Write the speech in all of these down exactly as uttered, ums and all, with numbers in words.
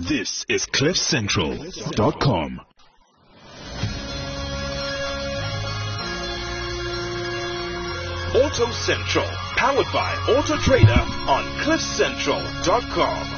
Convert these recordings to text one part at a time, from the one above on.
This is cliff central dot com. Auto Central, powered by Auto Trader on cliff central dot com.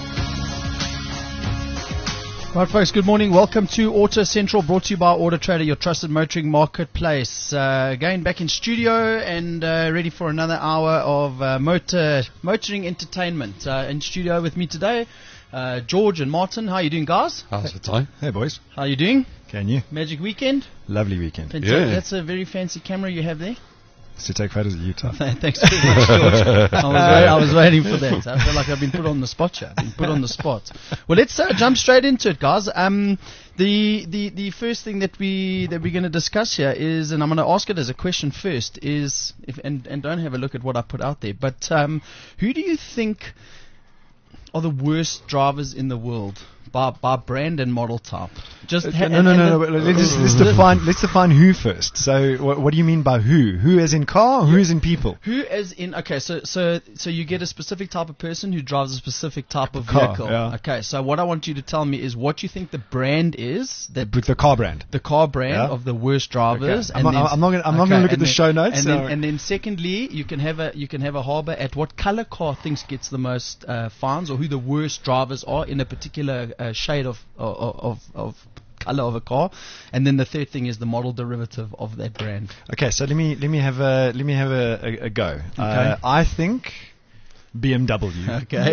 Right, folks, good morning. Welcome to Auto Central, brought to you by Auto Trader, your trusted motoring marketplace. Uh, again, back in studio and uh, ready for another hour of uh, motor motoring entertainment. Uh, in studio with me today, uh, George and Martin. How are you doing, guys? How's the time? Hey, boys. How are you doing? Can you? Magic weekend? Lovely weekend. Fantastic. Yeah. That's a very fancy camera you have there. To take photos of Utah. Thanks very much, George. I was, wait, I was waiting for that. I feel like I've been put on the spot here. I've been put on the spot. Well, let's uh, jump straight into it, guys. Um, the, the, the first thing that we that we're going to discuss here is, and I'm going to ask it as a question first, is if and, and don't have a look at what I put out there, but um, who do you think are the worst drivers in the world by by brand and model type? Just Uh, ha- no, no, and- no, no. and but Let's, let's define. Let's define who first. So, what, what do you mean by who? Who as in car? Or who as in people? Who as in okay, so so so you get a specific type of person who drives a specific type of Car, vehicle. yeah. Okay, so what I want you to tell me is what you think the brand is that With the car brand. the car brand Yeah. of the worst drivers. Okay. I'm not- I'm not gonna- I'm not gonna look at and the then- show notes, And so- then, and then secondly, you can have a you can have a harbour at what color car thinks gets the most uh, fines, or who the worst drivers are in a particular uh, shade of of of, of color of a car, and then the third thing is the model derivative of that brand. Okay, so let me let me have a let me have a, a, a go. Uh, I think B M W. Okay.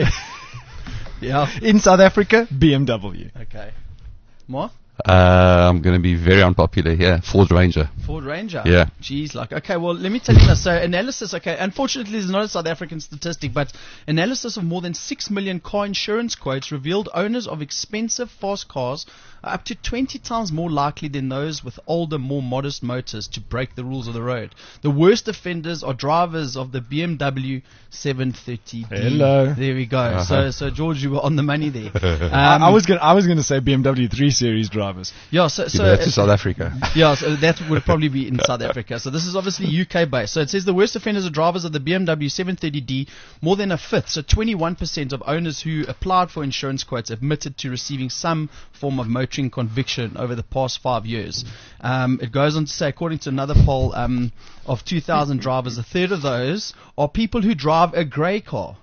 Yeah. In South Africa, B M W. Okay. More? Uh, I'm going to be very unpopular here. Ford Ranger. Ford Ranger. Yeah. Jeez, like, okay, well, let me tell you this. So, analysis, okay, unfortunately, there's not a South African statistic, but analysis of more than six million car insurance quotes revealed owners of expensive, fast cars are up to twenty times more likely than those with older, more modest motors to break the rules of the road. The worst offenders are drivers of the B M W seven thirty D. Hello. There we go. Uh-huh. So, so, George, you were on the money there. Um, I, I was gonna I was gonna say B M W three Series drivers. yeah, so, You so know, that's in South Africa. Yeah, so that would probably be in South Africa. So this is obviously U K based. So it says the worst offenders are drivers of the B M W seven thirty D. More than a fifth, so twenty-one percent of owners who applied for insurance quotes admitted to receiving some form of motoring conviction over the past five years. Um, it goes on to say, according to another poll um, of two thousand drivers, a third of those are people who drive a grey car.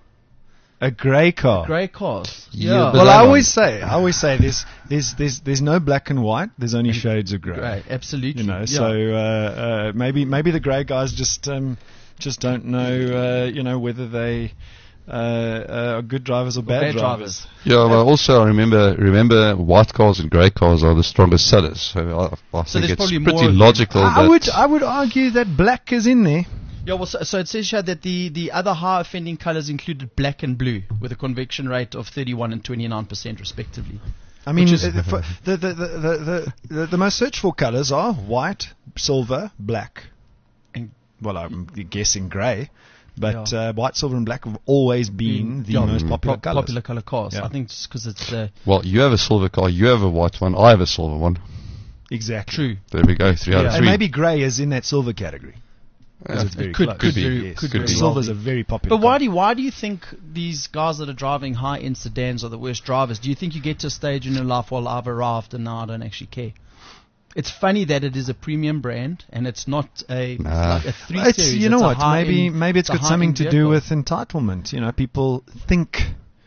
A grey car. Grey cars. Yeah, Yeah. but Well, that I one- always say, I always say, there's, there's, there's, there's no black and white. There's only shades of grey. Grey, absolutely. You know, Yeah. so uh, uh, maybe, maybe the grey guys just, um, just don't know, uh, you know, whether they uh, uh, are good drivers or bad, bad drivers. drivers. Yeah, well, also I remember remember white cars and grey cars are the strongest sellers. So I, I So think there's it's probably pretty more of them. logical I that would, I would argue that black is in there. Yeah, well, so, so it says here that the, the other high offending colours included black and blue, with a conviction rate of thirty-one and twenty-nine percent respectively. I mean, Which is- uh, for the, the, the, the, the, the, the most searched for colours are white, silver, black. And- Well, I'm guessing grey, but Yeah. uh, white, silver, and black have always been the Yeah, most mm, popular po- colours. Popular colour cars. Yeah. I think just because it's uh, well, you have a silver car, you have a white one, I have a silver one. Exactly. true. There we go, three out of Yeah. And three. maybe grey is in that silver category. 'Cause Yeah. it's very Could- close. could be. very- Yes. could Could very be. well Silver's be. a very popular. But why car. do you, why do you think these guys that are driving high-end sedans are the worst drivers? Do you think you get to a stage in your life, well, I've arrived and now I don't actually care? It's funny that it is a premium brand and it's not a, Nah. like a three It's, series. you know it's a what? Maybe high-end- maybe it's a got something high-end to do vehicle. with entitlement. You know, people think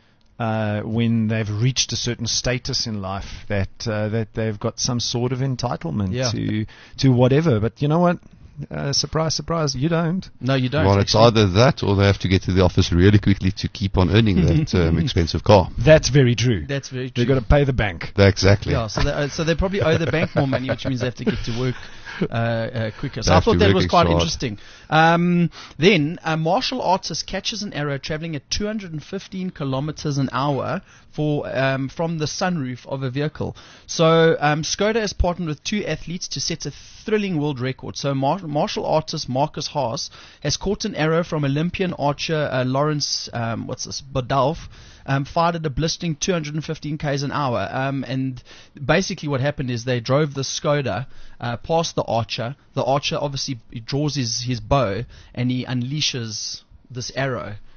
uh, when they've reached a certain status in life that uh, that they've got some sort of entitlement Yeah. to to whatever. But you know what? Uh, surprise, surprise, you don't. No, you don't. Well, it's actually. either that or they have to get to the office really quickly to keep on earning that um, expensive car. That's very true. That's very true. They've got to pay the bank. Exactly. Yeah, so they, uh, so they probably owe the bank more money, which means they have to get to work uh, uh, quicker. So They I have thought to that work was extra quite hard. interesting. Um, then, a martial artist catches an arrow traveling at two hundred fifteen kilometers an hour for um, from the sunroof of a vehicle. So um, Skoda has partnered with two athletes to set a thrilling world record. So mar- martial artist Marcus Haas has caught an arrow from Olympian archer uh, Lawrence, um, what's this, Bodalf, um, fired at a blistering two hundred fifteen k's an hour. Um, and basically what happened is they drove the Skoda uh, past the archer. The archer obviously draws his, his bow and he unleashes this arrow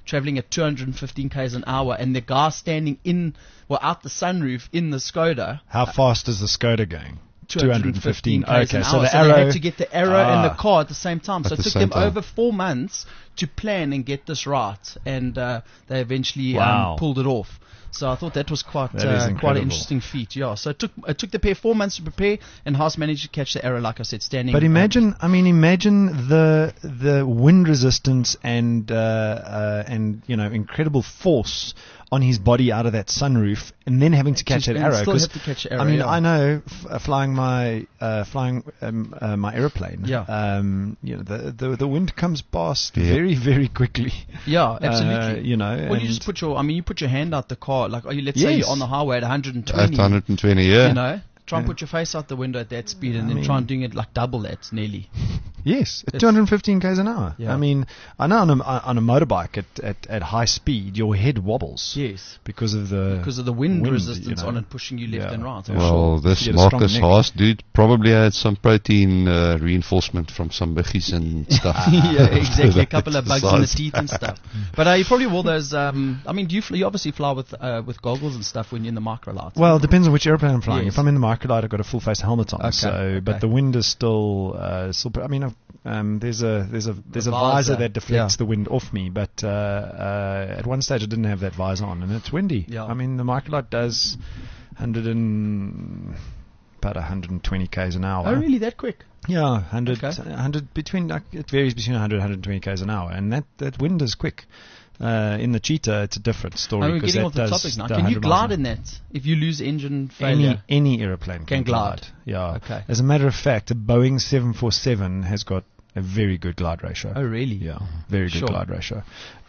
traveling at two hundred fifteen k's an hour, and the guy standing in, well, out the sunroof in the Skoda. How fast is the Skoda going? two hundred fifteen k's Okay, an so hour. the so arrow they had to get the arrow and Ah. the car at the same time. So At it the took same them time. over four months to plan and get this right, and uh, they eventually Wow. um, pulled it off. So I thought that was quite That is uh, quite an incredible. interesting feat. Yeah. So it took it took the pair four months to prepare, and Haas managed to catch the arrow, like I said, standing. But um, imagine, I mean, imagine the the wind resistance and uh, uh, and you know incredible force on his body out of that sunroof, and then having to catch Just- that and arrow. still 'cause, have to catch the arrow, I mean, yeah. I know f- uh, flying my uh, flying um, uh, my aeroplane. Yeah. Um, you know, the, the the wind comes past Yeah. very very quickly. Yeah, absolutely. Uh, you know, well, you and- just put your, I mean, you put your hand out the car, like, oh, you, let's say Yes. you're on the highway at one hundred At twenty. one hundred twenty, yeah. You know, try and Yeah. put your face out the window at that speed, and I then mean- try and doing it like double that, nearly. Yes, at It's- two hundred fifteen k's an hour. Yeah. I mean, I know on a, on a motorbike at, at, at high speed, your head wobbles Yes. because of the Because of the wind, wind, resistance you know. on it pushing you left Yeah. and right. I'm Yeah. sure. Well, this You get a strong Marcus neck. Haas dude probably had some protein uh, reinforcement from some buggies and stuff. yeah, exactly. A couple of That's bugs in the size. teeth and stuff. But uh, you probably wore those. Um, I mean, do you, fl- you obviously fly with uh, with goggles and stuff when you're in the microlight? Well, it depends on which airplane I'm flying. Yes. If I'm in the microlight, I've got a full face helmet on. Okay, So, okay. but the wind is still, uh, still. I mean, I've, um, there's a there's a there's a visor, visor that deflects yeah. the wind off me. But uh, uh, at one stage, I didn't have that visor on, and it's windy. Yeah. I mean, the microlight does one hundred and about one hundred twenty k's an hour. Oh, really? That quick? Yeah, one hundred, Okay. one hundred between like, it varies between one hundred and one hundred twenty k's an hour, and that, that wind is quick. Uh, in the Cheetah, it's a different story. Oh, we're 'cause getting that off the does topic now. the Can you one hundred miles glide an in that if you lose engine Any failure? any aeroplane Can can, glide. Yeah. Okay. As a matter of fact, a Boeing seven forty-seven has got a very good glide ratio. Oh, really? Yeah, very good Sure. glide ratio.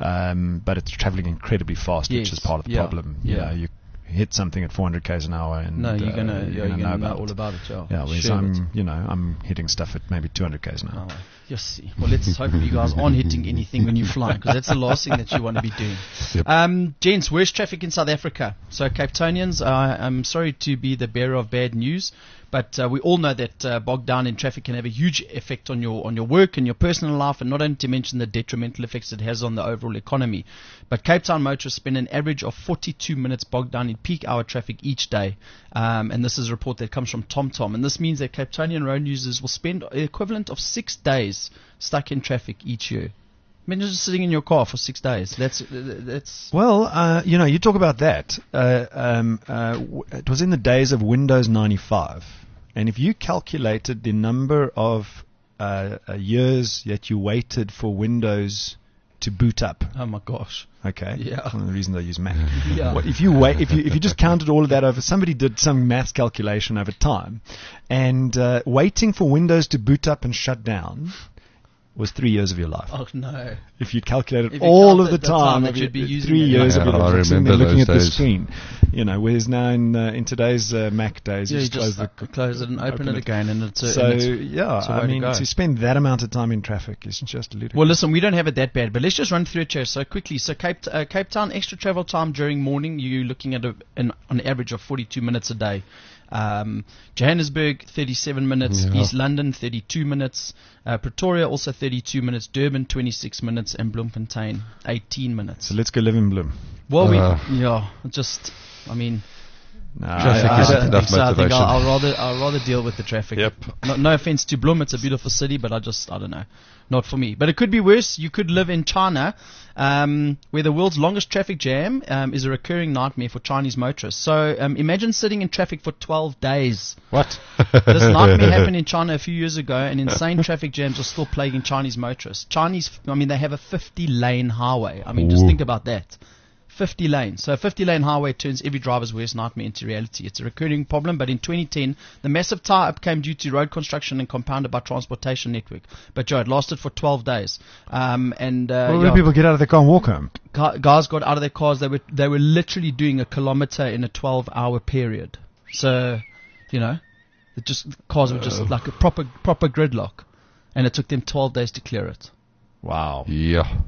Um, but it's traveling incredibly fast, Yes, which is part of the yeah, problem. You yeah. know, you hit something at four hundred k's an hour, and No, you're uh, gonna, you're yeah, you're gonna gonna know know about all it. about it. Yeah. Yeah, whereas Sure, I'm, but- you know, I'm hitting stuff at maybe two hundred k's an hour. Oh, yes. Well, let's hope you guys aren't hitting anything when you fly, because that's the last thing that you want to be doing. Yep. Um, gents, worst traffic in South Africa. So, Cape Townians, uh, I'm sorry to be the bearer of bad news, but uh, we all know that uh, bogged down in traffic can have a huge effect on your on your work and your personal life, and not only to mention the detrimental effects it has on the overall economy. But Cape Town motorists spend an average of forty-two minutes bogged down in peak hour traffic each day, um, and this is a report that comes from TomTom, and this means that Cape Townian road users will spend the equivalent of six days stuck in traffic each year. Imagine just sitting in your car for six days. That's that's Well, uh, you know, you talk about that. Uh, um, uh, w- it was in the days of Windows ninety-five, and if you calculated the number of uh, uh, years that you waited for Windows to boot up, oh my gosh. okay, Yeah. that's one of the reasons I use Mac. Yeah. Well, if you wait, if you if you just counted all of that over, somebody did some maths calculation over time, and uh, waiting for Windows to boot up and shut down was three years of your life. Oh no. If you calculated If you all of the counted the time time, that of you'd be your- using three it. years Yeah, of your I life sitting there remember looking at those the days. screen, you know, whereas now in uh, in today's uh, Mac days, Yeah, you you just close just the uh, close it and open, open it it. again, and it's a, so and it's, yeah, it's a way I to mean, go. to spend that amount of time in traffic is just ludicrous. Well, listen, we don't have it that bad, but let's just run through it here so quickly. So Cape uh, Cape Town, extra travel time during morning, you're looking at a, an, an average of forty-two minutes a day. Um, Johannesburg, thirty-seven minutes. Yeah. East London, thirty-two minutes. Uh, Pretoria, also thirty-two minutes. Durban, twenty-six minutes. And Bloemfontein, eighteen minutes. so let's go live in Bloem. Well, we, Uh. yeah, just, I mean, No, Traffic I, is I don't enough think so. I think motivation. I'll, I'll rather I'll rather deal with the traffic. Yep. No, no offense to Bloem, it's a beautiful city, but I just I don't know, not for me. But it could be worse. You could live in China, um, where the world's longest traffic jam um, is a recurring nightmare for Chinese motorists. So um, imagine sitting in traffic for twelve days. what? This nightmare happened in China a few years ago, and insane traffic jams are still plaguing Chinese motorists. Chinese, I mean, they have a fifty-lane highway. I mean, just Ooh. think about that. fifty lanes. So a fifty lane highway turns every driver's worst nightmare into reality. It's a recurring problem, but in twenty ten, the massive tie-up came due to road construction and compounded by transportation network. But Joe, it lasted for twelve days. Um, and uh, Well, yeah, when people get out of their car and walk home. gu- guys got out of their cars. They were they were literally doing a kilometer in a twelve hour period. So, you know, it just cars were just like a proper proper gridlock, and it took them twelve days to clear it. Wow. Yeah.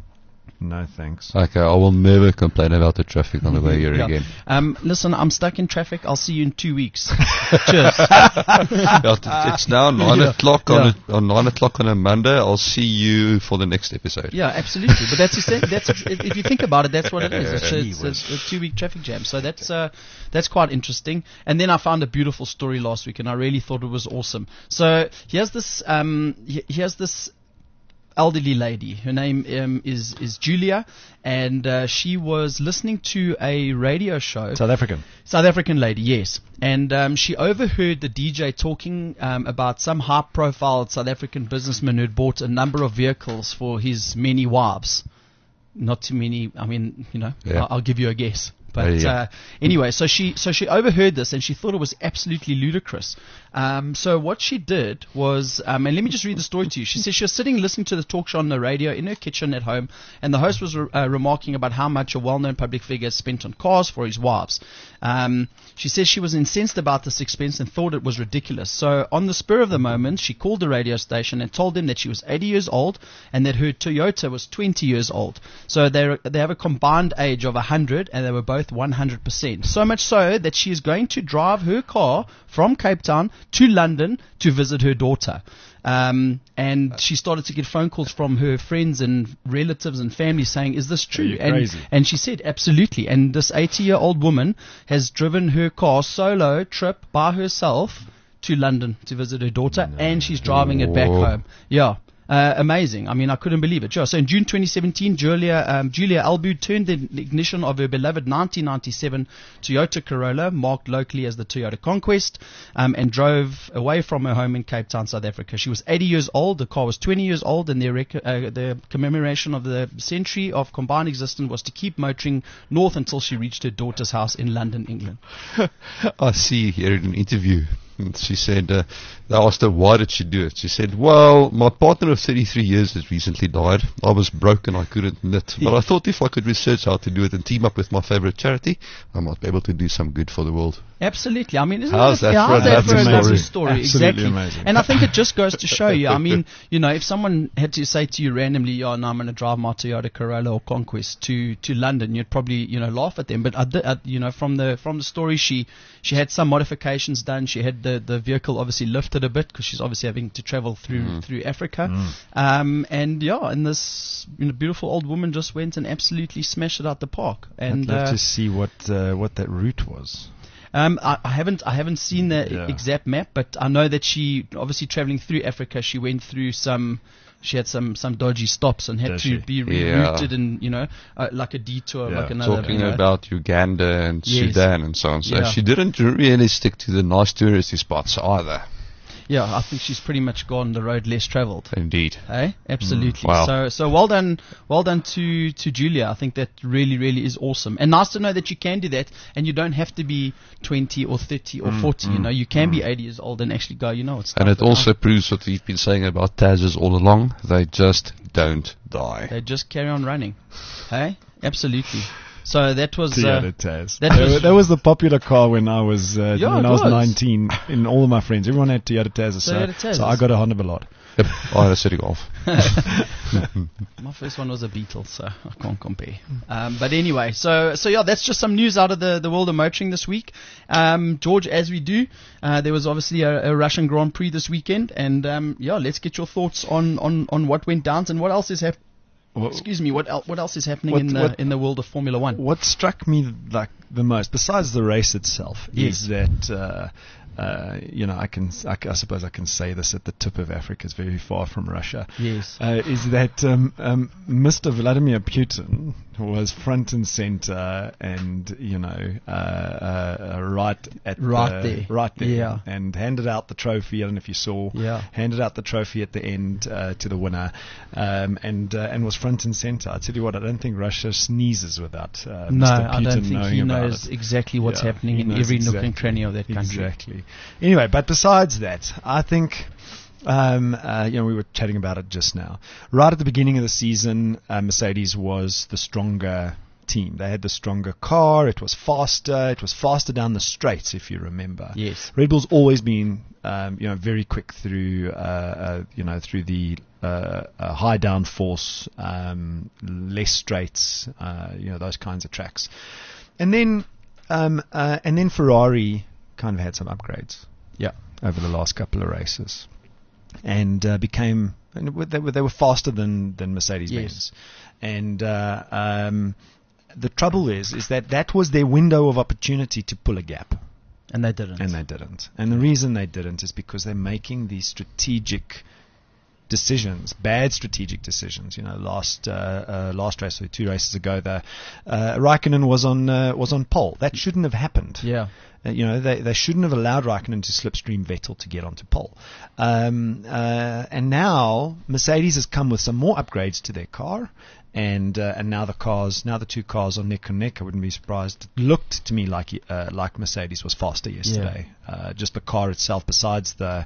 No thanks. Okay, I will never complain about the traffic on the way here Yeah. again. Um, listen, I'm stuck in traffic. I'll see you in two weeks. Cheers. Yeah, t- it's now nine Yeah. o'clock on Yeah. a, on nine o'clock on a Monday. I'll see you for the next episode. Yeah, absolutely. But that's essen- that's if, if you think about it, that's what it is. It's, a, it's a, a two-week traffic jam. So that's uh, that's quite interesting. And then I found a beautiful story last week, and I really thought it was awesome. So here's this um, he- here's this elderly lady. Her name um, is is Julia, and uh, she was listening to a radio show. South African. South African lady, yes. And um, she overheard the D J talking um, about some high-profile South African businessman who had bought a number of vehicles for his many wives. Not too many. I mean, you know, Yeah. I'll, I'll give you a guess. But Yeah, yeah. uh, anyway, so she so she overheard this and she thought it was absolutely ludicrous. Um, so what she did was, um, and let me just read the story to you. She says she was sitting listening to the talk show on the radio in her kitchen at home, and the host was re- uh, remarking about how much a well-known public figure spent on cars for his wives. Um, she says she was incensed about this expense and thought it was ridiculous. So on the spur of the moment, she called the radio station and told them that she was eighty years old and that her Toyota was twenty years old. So they they have a combined age of one hundred, and they were both one hundred percent. So much so that she is going to drive her car from Cape Town to London to visit her daughter. Um, and she started to get phone calls from her friends and relatives and family saying, is this true? you And, crazy? and she said, absolutely. And this eighty-year-old woman has driven her car solo trip by herself to London to visit her daughter, and she's driving it back Whoa. home. Yeah. Uh, amazing. I mean, I couldn't believe it. Sure. So in June twenty seventeen, Julia, um, Julia Albu turned the ignition of her beloved nineteen ninety-seven Toyota Corolla, marked locally as the Toyota Conquest, um, and drove away from her home in Cape Town, South Africa. She was eighty years old. The car was twenty years old, and the, rec- uh, the commemoration of the century of combined existence was to keep motoring north until she reached her daughter's house in London, England. I see here in an interview. And she said, uh, they asked her, why did she do it? She said, well, my partner of thirty-three years has recently died. I was broke and I couldn't knit. But I thought if I could research how to do it and team up with my favorite charity, I might be able to do some good for the world. Absolutely. I mean, isn't How's that, that yeah, for a how's that lovely for a lovely story? story? Absolutely Exactly. amazing. And I think it just goes to show you. I mean, you know, if someone had to say to you randomly, "Oh, no, I'm going to drive my Toyota Corolla or Conquest to, to London," you'd probably, you know, laugh at them. But I did, I, you know, from the from the story, she she had some modifications done. She had the, the vehicle obviously lifted a bit because she's obviously having to travel through Mm. through Africa. Um, and yeah, and this you know, beautiful old woman just went and absolutely smashed it out the park. And I'd love uh, to see what uh, what that route was. Um, I, I haven't I haven't seen the Yeah. exact map, but I know that she obviously traveling through Africa. She went through some, she had some, some dodgy stops and had Does to she? be Yeah. rerouted and you know uh, like a detour, Yeah. like another. Talking you know, about Uganda and Yes. Sudan and so on. So Yeah. she didn't really stick to the nice touristy spots either. yeah, I think she's pretty much gone the road less travelled. Indeed. Hey, absolutely. Wow. So, so well done, well done to to Julia. I think that really, really is awesome, and nice to know that you can do that, and you don't have to be twenty or thirty or forty. You know, you can be eighty years old and actually go. You know, it's And tough, it but also proves what we've been saying about Tazers all along. They just don't die. they just carry on running. Hey, absolutely. So that was. Toyota Uh, Taz. that That was- was, that was the popular car when I was uh, Yeah, when it I was, was. nineteen. In all of my friends, everyone had Toyota Tazs. So, Toyota Tazs. so I got a Honda Ballot. Yep, I had a City Golf. My first one was a Beetle, so I can't compare. Um, but anyway, so so yeah, that's just some news out of the, the world of motoring this week. Um, George, as we do, uh, there was obviously a, a Russian Grand Prix this weekend, and um, yeah, let's get your thoughts on, on, on what went down and what else is happening. Excuse me, what el- what else is happening What- in the what- in the world of Formula One? What struck me like the most, besides the race itself, Yes. is that uh, uh, you know I can I, c- I suppose I can say this at the tip of Africa is very far from Russia. Yes. Uh, is that um, um, Mister Vladimir Putin was front and center, and you know uh, uh, uh, right at Right the, there. right there, Yeah. and handed out the trophy. I don't know if you saw. Yeah. Handed out the trophy at the end uh, to the winner, um, and uh, and was front and center. I tell you what, I don't think Russia sneezes without uh, No, Mister I Putin don't think knowing he about knows it. exactly what's Yeah, happening he in knows every nook exactly, and cranny of that country. Exactly. Anyway, but besides that, I think. Um, uh, you know, we were chatting about it just now. Right at the beginning of the season, uh, Mercedes was the stronger team. They had the stronger car. It was faster. It was faster down the straights, if you remember. Yes. Red Bull's always been, um, you know, very quick through, uh, uh, you know, through the uh, uh, high downforce, um, less straights, uh, you know, those kinds of tracks. And then, um, uh, and then Ferrari kind of had some upgrades. Yeah. Over the last couple of races, and uh, became and they were they were faster than than Mercedes-Benz. Yes. And uh, um, the trouble is is that that was their window of opportunity to pull a gap, And they didn't. and they didn't. And the reason they didn't is because they're making these strategic decisions, bad strategic decisions. You know, last uh, uh, last race or two races ago, the uh, Raikkonen was on uh, was on pole. That shouldn't have happened. Yeah. Uh, you know, they, they shouldn't have allowed Raikkonen to slipstream Vettel to get onto pole. Um, uh, and now Mercedes has come with some more upgrades to their car, and uh, and now the cars, now the two cars are neck and neck. I wouldn't be surprised. It looked to me like uh, like Mercedes was faster yesterday. Yeah. Uh, just the car itself, besides the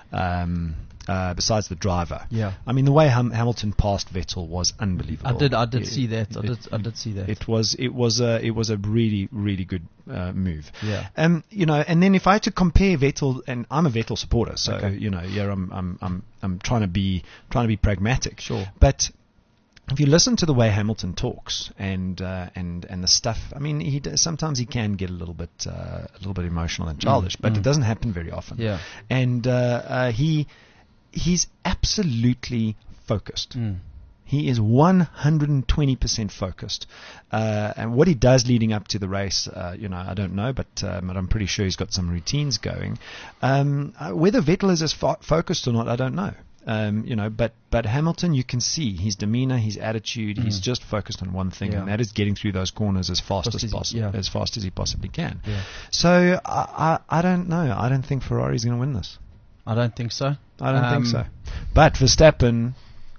um, uh, besides the driver. Yeah. I mean, the way Ham- Hamilton passed Vettel was unbelievable. I did. I did It- see that. I it- did. I did see that. It was it was a it was a really really good uh, move. Yeah. Um, you know, and then if I had to compare Vettel, and I'm a Vettel supporter, so Okay. you know, yeah, I'm I'm I'm I'm trying to be trying to be pragmatic. Sure. But if you listen to the way Hamilton talks and uh, and and the stuff, I mean, he does, sometimes he can get a little bit uh, a little bit emotional and childish, but mm. it doesn't happen very often. Yeah. And uh, uh, he he's absolutely focused. Mm. He is one hundred twenty percent focused. Uh, and what he does leading up to the race, uh, you know, I don't know, but, um, but I'm pretty sure he's got some routines going. Um, uh, whether Vettel is as fo- focused or not, I don't know. Um, you know, but, but Hamilton, you can see his demeanor, his attitude. Mm. He's just focused on one thing, Yeah. and that is getting through those corners as fast, Fast as as he- possible, yeah. as fast as he possibly can. Yeah. So I, I, I don't know. I don't think Ferrari's going to win this. I don't think so. I don't Um, think so. But Verstappen,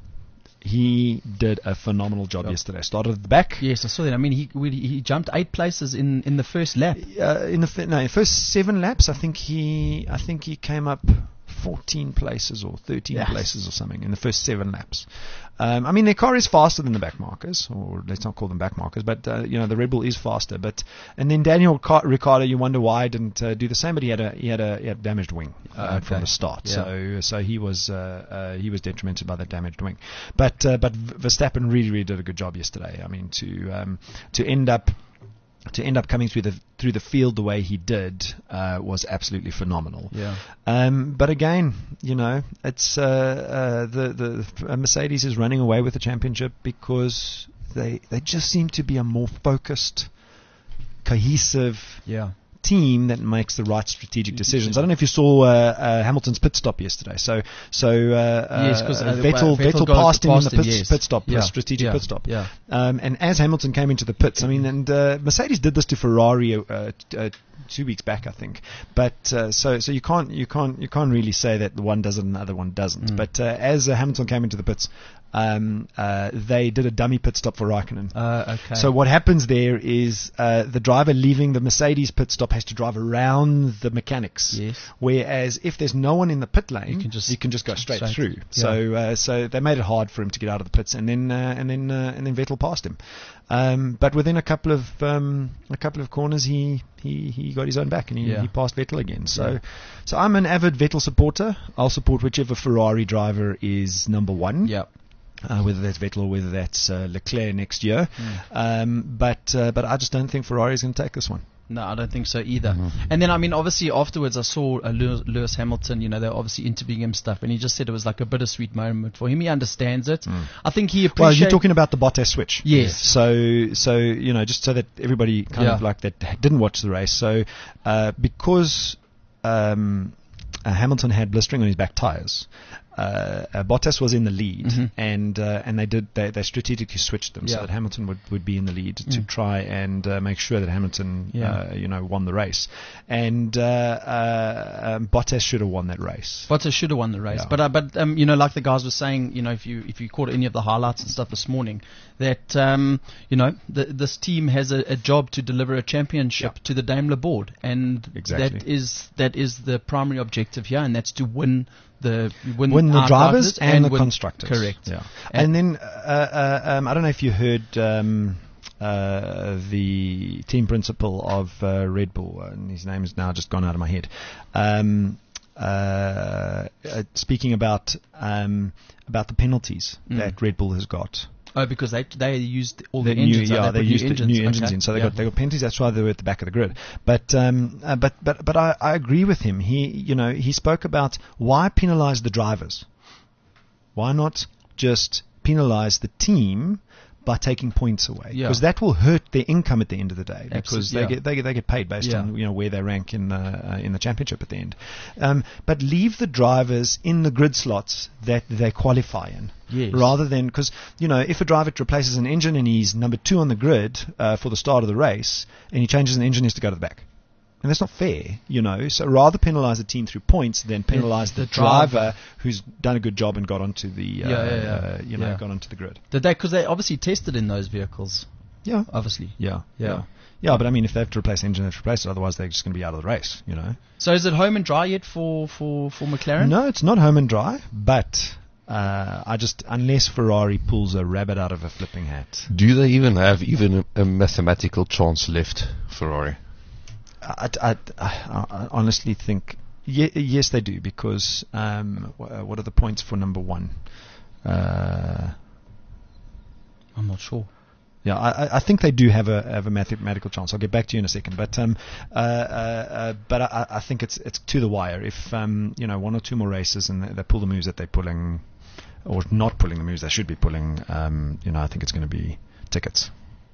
he did a phenomenal job Job. yesterday. Started at the back. Yes, I saw that. I mean, he we- he jumped eight places in, in the first lap. Uh, in the f- no, in the first seven laps, I think he, I think he came up fourteen places or thirteen Yes. places or something in the first seven laps. Um, I mean, their car is faster than the back markers, or let's not call them back markers, but uh, you know, the Red Bull is faster. But and then Daniel Car- Ricciardo, you wonder why didn't uh, do the same, but he had a he had a, he had a damaged wing uh, Uh, okay. from the start, Yeah. so so he was uh, uh, he was detrimented by that damaged wing. But uh, but Verstappen really really did a good job yesterday. I mean, to um, to end up. To end up coming through the through the field the way he did uh, was absolutely phenomenal. Yeah. Um, but again, you know, it's uh, uh, the the uh, Mercedes is running away with the championship because they they just seem to be a more focused, cohesive Yeah. team that makes the right strategic decisions. I don't know if you saw uh, uh, Hamilton's pit stop yesterday. So so uh, Yes, 'cause, uh, uh, Vettel Vettel Vettel got passed him in the past him, pit, yes. pit stop, Yeah, a strategic yeah, pit stop. yeah. Um, and as Hamilton came into the pits, I mean, and uh, Mercedes did this to Ferrari uh, t- uh, two weeks back, I think. But uh, so so you can't you can't you can't really say that the one does it and the other one doesn't. Mm. But uh, as uh, Hamilton came into the pits, um, uh, they did a dummy pit stop for Raikkonen. Uh, okay. So what happens there is uh, the driver leaving the Mercedes pit stop has to drive around the mechanics. Yes. Whereas if there's no one in the pit lane, You can just- you can just go straight, straight, through. yeah. So uh, so they made it hard for him to get out of the pits, and then uh, and then uh, and then Vettel passed him. Um, but within a couple of um, a couple of corners, he, he, he got his own back, and he, Yeah. he passed Vettel again. So Yeah. so I'm an avid Vettel supporter. I'll support whichever Ferrari driver is number one. Yeah. Uh, whether that's Vettel or whether that's uh, Leclerc next year. Mm. Um, but uh, but I just don't think Ferrari is going to take this one. No, I don't think so either. And then, I mean, obviously afterwards I saw uh, Lewis, Lewis Hamilton, you know, they were obviously interviewing him stuff, and he just said it was like a bittersweet moment for him. He understands it. I think he Well, appreciates... you're talking about the Bottas switch. Yes. So, so you know, just so that everybody kind Yeah. of like that didn't watch the race. So, uh, because um, uh, Hamilton had blistering on his back tires, uh, uh, Bottas was in the lead, Mhm. and uh, and they did they, they strategically switched them so Yeah. that Hamilton would, would be in the lead to Mm. try and uh, make sure that Hamilton, Yeah. uh, you know, won the race. And uh, uh, um, Bottas should have won that race. Bottas should have won the race, Yeah. but uh, but um, you know, like the guys were saying, you know, if you if you caught any of the highlights and stuff this morning, that um, you know, the, this team has a, a job to deliver a championship Yeah. to the Daimler board, and Exactly. that is that is the primary objective here, and that's to win the win, Win the our drivers drivers and, the win- constructors. Correct. Yeah. And- And, then uh, uh, um, I don't know if you heard um, uh, the team principal of uh, Red Bull, and his name is now just gone out of my head. Um, uh, uh, speaking about um, about the penalties Mm. that Red Bull has got. Oh, because they they used all The the, new, engines. oh, yeah, they, put used new the engines. new engines Okay. in, so they Yeah. got they got penalties. That's why they were at the back of the grid. But um, uh, but but but I, I agree with him. He you know he spoke about why penalise the drivers. Why not just penalise the team by taking points away? Yeah. Because that will hurt their income at the end of the day. Because Absolutely, they yeah. get they get they get paid based Yeah. on you know where they rank in the uh, in the championship at the end. Um, but leave the drivers in the grid slots that they qualify in. Yes. Rather than, because, you know, if a driver replaces an engine and he's number two on the grid uh, for the start of the race, and he changes an engine, he has to go to the back. And that's not fair, you know. So rather penalise the team through points than penalise the, the driver, driver. who's done a good job and got onto the, uh, Yeah, yeah, yeah. Uh, you know, Yeah. got onto the grid. Did they? Because they obviously tested in those vehicles. Yeah. Obviously. Yeah. Yeah. Yeah. Yeah, but I mean, if they have to replace the engine, they have to replace it. Otherwise, they're just going to be out of the race, you know. So is it home and dry yet for for for McLaren? No, it's not home and dry, but uh, I just, unless Ferrari pulls a rabbit out of a flipping hat. Do they even have even a, a mathematical chance left, Ferrari? I, I, I, I honestly think ye- yes, they do, because um, wh- what are the points for number one? Uh, I'm not sure. yeah, I, I think they do have a have a mathematical chance. I'll get back to you in a second, but um, uh, uh, uh, but I, I think it's it's to the wire. If um, you know, one or two more races and they, they pull the moves that they're pulling, or not pulling the moves they should be pulling, um, you know, I think it's going to be tickets.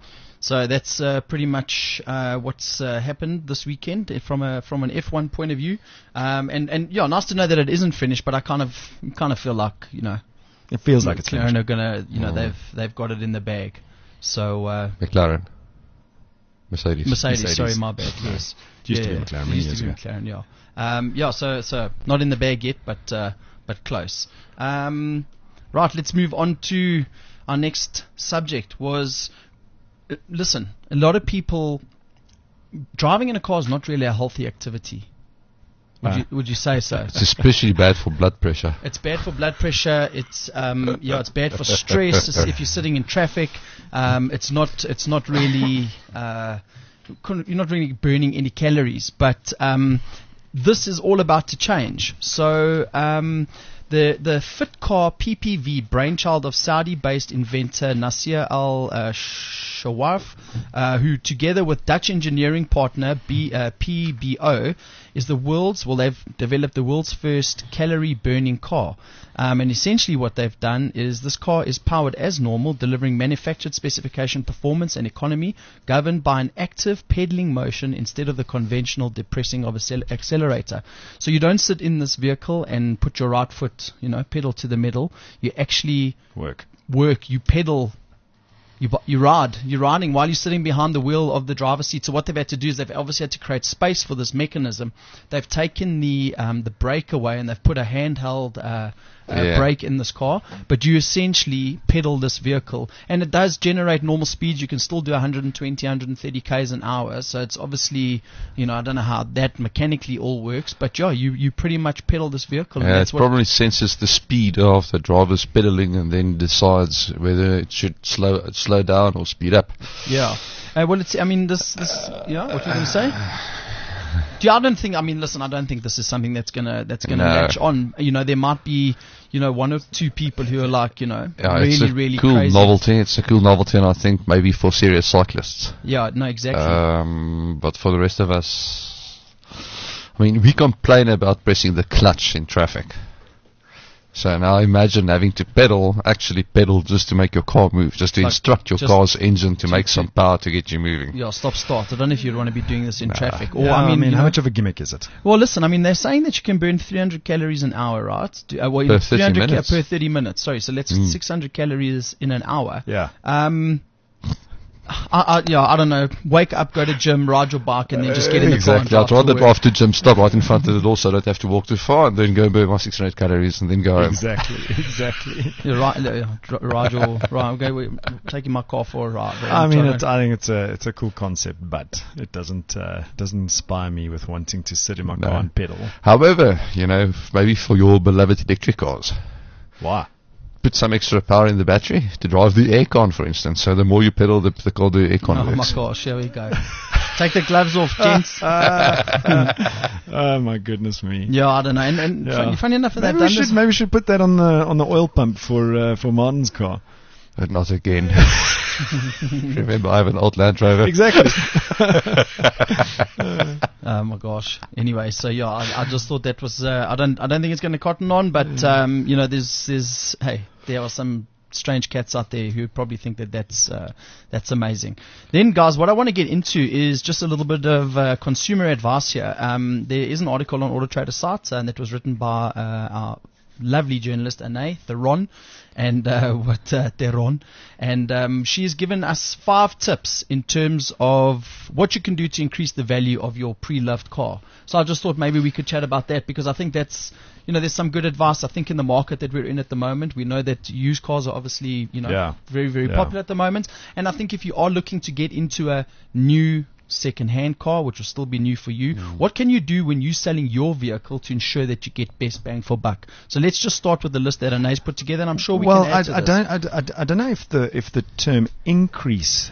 So that's uh, pretty much uh, what's uh, happened this weekend uh, from a from an F one point of view. Um, and and yeah, nice to know that it isn't finished, but I kind of kind of feel like you know It feels like it's McLaren finished. are gonna you know Mm. they've they've got it in the bag. So uh, McLaren. Mercedes. Mercedes, Mercedes. sorry, my bad. Yes, It used to be Yeah, McLaren it many used years to be ago. McLaren, yeah. Um, yeah, so so not in the bag yet, but uh, but close. Um, right, let's move on to our next subject. Was uh, listen, a lot of people driving in a car is not really a healthy activity. Would Ah. you would you say so? It's especially bad for blood pressure. It's bad for blood pressure. It's um, yeah, it's bad for stress. It's if you're sitting in traffic, um, it's not it's not really uh, couldn't- you're not really burning any calories. But um, this is all about to change. So um, the the FitCar P P V, brainchild of Saudi-based inventor Nasir Al uh, Shawaf, uh, who together with Dutch engineering partner B, uh, P B O is the world's, well, they've developed the world's first calorie burning car. Um, and essentially what they've done is this car is powered as normal, delivering manufactured specification performance and economy, governed by an active pedaling motion instead of the conventional depressing of a cell- accelerator. So you don't sit in this vehicle and put your right foot, you know, pedal to the middle. You actually Work. work, you pedal, you, bu- you ride, you're riding while you're sitting behind the wheel of the driver's seat. So what they've had to do is they've obviously had to create space for this mechanism. They've taken the um, the brake away and they've put a handheld uh, uh, Yeah. brake in this car, but you essentially pedal this vehicle, and it does generate normal speeds. You can still do one hundred twenty, one hundred thirty k's an hour. So it's obviously, you know, I don't know how that mechanically all works, but yeah, you, you pretty much pedal this vehicle. and Yeah, it that's what probably senses the speed of the driver's pedaling and then decides whether it should slow slow down or speed up. Yeah. Uh, well, it's, I mean, this, this, yeah, what you going to say? Yeah, I don't think, I mean, listen, I don't think this is something that's going to, that's going to No. latch on. You know, there might be, you know, one or two people who are like, you know, Yeah, it's really, a really cool crazy. novelty. It's a cool novelty, and I think maybe for serious cyclists. Yeah, no, exactly. Um, but for the rest of us, I mean, we complain about pressing the clutch in traffic. So now imagine having to pedal, actually pedal just to make your car move, just to Like, instruct your just car's engine to to- make to- some power to get you moving. yeah, stop, start. I don't know if you'd want to be doing this in Nah. traffic. Or, Yeah, I mean, you how know- much of a gimmick is it? well, listen, I mean, they're saying that you can burn three hundred calories an hour, right? Do, uh, well, Per three thirty hundred ca- minutes. per thirty minutes. Sorry, so let's Mm. six hundred calories in an hour. Yeah. Um, I, I, yeah, I don't know. Wake up, go to gym, ride your bike, and then just get in the car and Exactly. drive I'd rather to work. drive to gym, stop right in front of the door so I don't have to walk too far, and then go and burn my six hundred calories and then go home. Exactly. Exactly. Yeah, right, yeah, dr- ride your right. Okay, we're taking my car for a ride. We're I mean, trying it, to- I think it's a it's a cool concept, but it doesn't uh, doesn't inspire me with wanting to sit in my No. car and pedal. However, you know, f- maybe for your beloved electric cars, Why? put some extra power in the battery to drive the aircon, for instance. So the more you pedal, the, the colder the aircon Oh my works. gosh, here we go. Take the gloves off, gents. Oh my goodness me. Yeah, I don't know. And, and Yeah. funny, funny enough, they've Maybe we done should this. maybe we should put that on the on the oil pump for uh, for Martin's car. But not again. Remember, I have an old Land Rover. Exactly. Oh my gosh. Anyway, so yeah, I, I just thought that was. Uh, I don't. I don't think it's going to cotton on, but um, you know, there's, there's. Hey, there are some strange cats out there who probably think that that's uh, that's amazing. Then, guys, what I want to get into is just a little bit of uh, consumer advice here. Um, there is an article on Auto Trader site, uh, and that was written by uh, our lovely journalist Anay Theron, and uh, what uh, Theron, and um, she's given us five tips in terms of what you can do to increase the value of your pre-loved car. So I just thought maybe we could chat about that, because I think that's, you know, there's some good advice. I think in the market that we're in at the moment, we know that used cars are obviously, you know, Yeah. very, very Yeah. popular at the moment. And I think if you are looking to get into a new second-hand car, which will still be new for you, what can you do when you're selling your vehicle to ensure that you get best bang for buck? So let's just start with the list that Anay's put together, and I'm sure we well, can add I, to I this. don't I, d- I d- I don't know if the if the term increase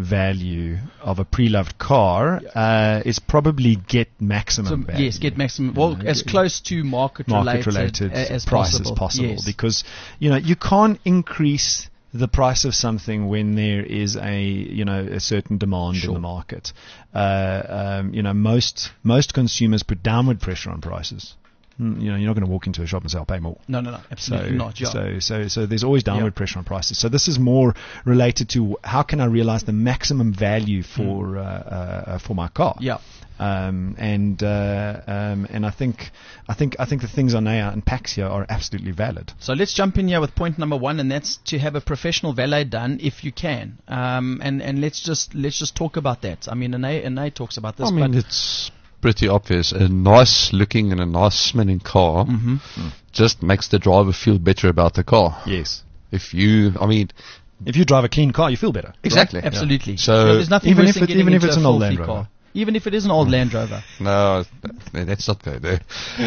value of a pre-loved car uh, is probably get maximum So, value. yes, get maximum. Well, Yeah, as yeah. close to market, market related, related a- as price possible. as possible, Yes. because you know you can't increase the price of something when there is a you know a certain demand Sure. in the market. Uh, um, you know most most consumers put downward pressure on prices. Mm, You know you're not going to walk into a shop and say I'll pay more. No, no, no, absolutely So, not. Yeah. so, so, so there's always downward Yeah. pressure on prices. So this is more related to how can I realize the maximum value for uh, uh, for my car. yeah. Um, and uh, um, and I think I think I think the things Anaya unpacks here are absolutely valid. So let's jump in here with point number one, and that's to have a professional valet done if you can. Um, and and let's just let's just talk about that. I mean, Anay, Anay talks about this. I mean, but it's pretty obvious. A nice looking and a nice smelling car Mhm. just makes the driver feel better about the car. Yes. If you, I mean, If you drive a clean car, you feel better. exactly. absolutely. So, Yeah, there's nothing even worse if than it- getting even if into it's a an old filthy Land Rover. car. Even if it is an old Land Rover. No, let's not go there.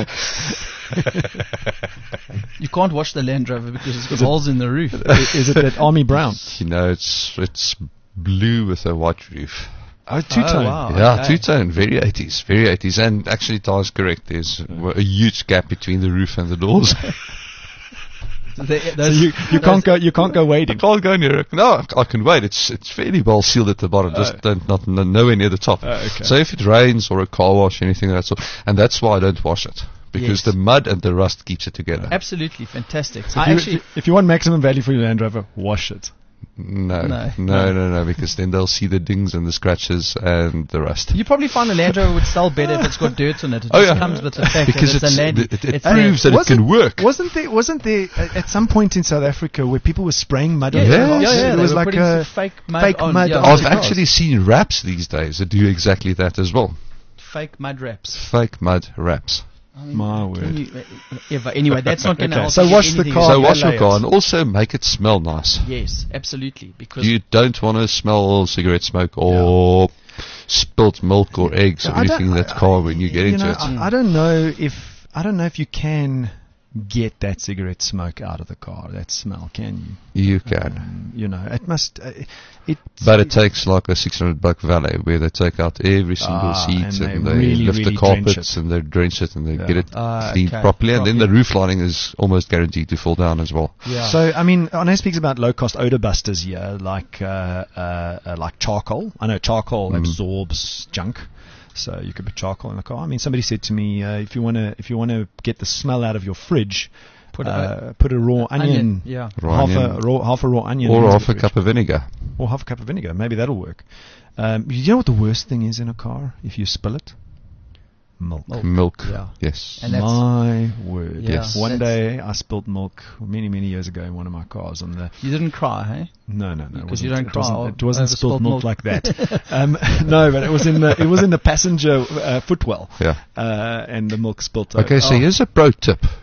You can't wash the Land Rover because it's got holes in the roof. Is it that Army Brown? You know, it's it's blue with a white roof. Oh, two-tone. Oh, wow. Yeah, okay. two-tone, very eighties, very eighties. And actually, Ty's correct. There's a huge gap between the roof and the doors. The- So those- you, you can't go you can't go I wading. can't go near. No, I can wait. It's it's fairly well sealed at the bottom, just Oh. don't, not no, nowhere near the top. Oh, okay. So if it rains or a car wash, anything of that sort, and that's why I don't wash it, because Yes. the mud and the rust keeps it together. Absolutely fantastic. If I you, actually, if you want maximum value for your Land Rover, wash it. No, No. no, no, no, because then they'll see the dings and the scratches and the rust. you probably find a Land Rover would sell better if it's got dirt on it. It Oh, just yeah. comes with the fact Because that it's, it's- a land. it- it it's proves a, that it can work. Wasn't there wasn't there uh, at some point in South Africa where people were spraying mud yeah, on yeah, their yeah, cars? yeah, It they was were like putting a fake mud fake on. mud yeah, on I've the cars. actually seen wraps these days that do exactly that as well. fake mud wraps. Fake mud wraps. I mean, My can word. you, uh, ever. Anyway, that's not going to Okay, help. so you get wash the anything car. else. So wash your layers. car and also make it smell nice. Yes, absolutely. Because You don't want to smell cigarette smoke or spilt milk or eggs or I don't- anything in that I- car when you get you into know, it. I, I don't know if I don't know if you can get that cigarette smoke out of the car. That smell, can you? You can. Um, you know, it must. Uh, it. But it takes like a six hundred buck valet where they take out every single Ah, seat and and, they they, really, lift really the drench carpets it. and they drench it and they Yeah. get it Ah, cleaned okay. properly. And then the Properly. roof lining is almost guaranteed to fall down as well. yeah. So I mean, Arne speaks about low-cost odor busters here, like uh, uh, uh, like charcoal. I know charcoal Mm. absorbs junk, so you could put charcoal in the car. I mean, somebody said to me, uh, if you want to if you want to get the smell out of your fridge, Put put a- uh, put a raw onion, onion, yeah. Raw half onion. a raw half a raw onion, Or into half the a fridge. cup of vinegar. or half a cup of vinegar. Maybe that'll work. Um, you know what the worst thing is in a car if you spill it? Milk. Milk. Milk. Yeah. Yes. And that's- My word. Yeah, Yes. One that's- day I spilled milk many, many years ago in one of my cars on the You didn't cry, hey? No, no, no. it Because you wasn't- don't cry It or wasn't, it wasn't over spilled spilled milk, milk. like that. um, no, but it was in the it was in the passenger uh, footwell, Yeah. uh, and the milk spilt. Okay, over. so Oh. here's a pro tip.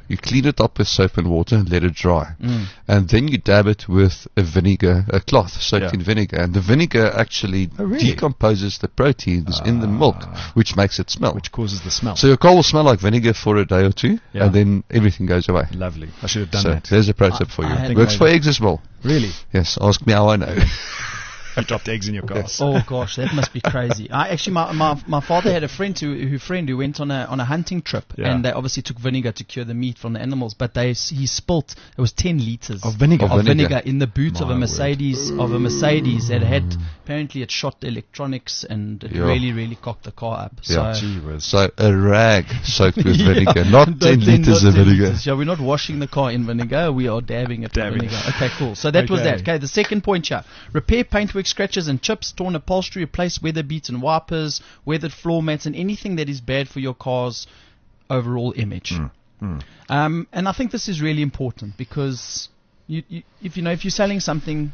You clean it up with soap and water and let it dry. Mm. And then you dab it with a vinegar, a cloth soaked Yeah. in vinegar. And the vinegar actually Oh, really? decomposes the proteins in the milk, which makes it smell. Which causes the smell. So your car will smell like vinegar for a day or two, Yeah. and then everything goes away. Lovely. I should have done So that. there's a pro tip for I you. had Works no for idea. eggs as well. Really? Yes, ask me how I know. You dropped eggs in your car. Oh gosh, that must be crazy. I actually, my, my my father had a friend who who friend who went on a on a hunting trip, Yeah. and they obviously took vinegar to cure the meat from the animals. But they s- he spilt it was ten liters Of vinegar? of Of vinegar. vinegar in the boot of My a word. Mercedes of a Mercedes that had apparently it shot the electronics and it Yeah. really really cocked the car up. Yeah. So, Gee whiz. So a rag soaked with Yeah. vinegar, not Not ten ten- liters not of ten vinegar. liters. Yeah, we're not washing the car in vinegar. We are dabbing it Dabbing in it. vinegar. Okay, cool. So that was Okay. that. Okay, the second point here. Repair paintwork scratches and chips, torn upholstery, replace weather-beaten wipers, weathered floor mats, and anything that is bad for your car's overall image. Mm. Um, and I think this is really important because you, you, if you know if you're selling something,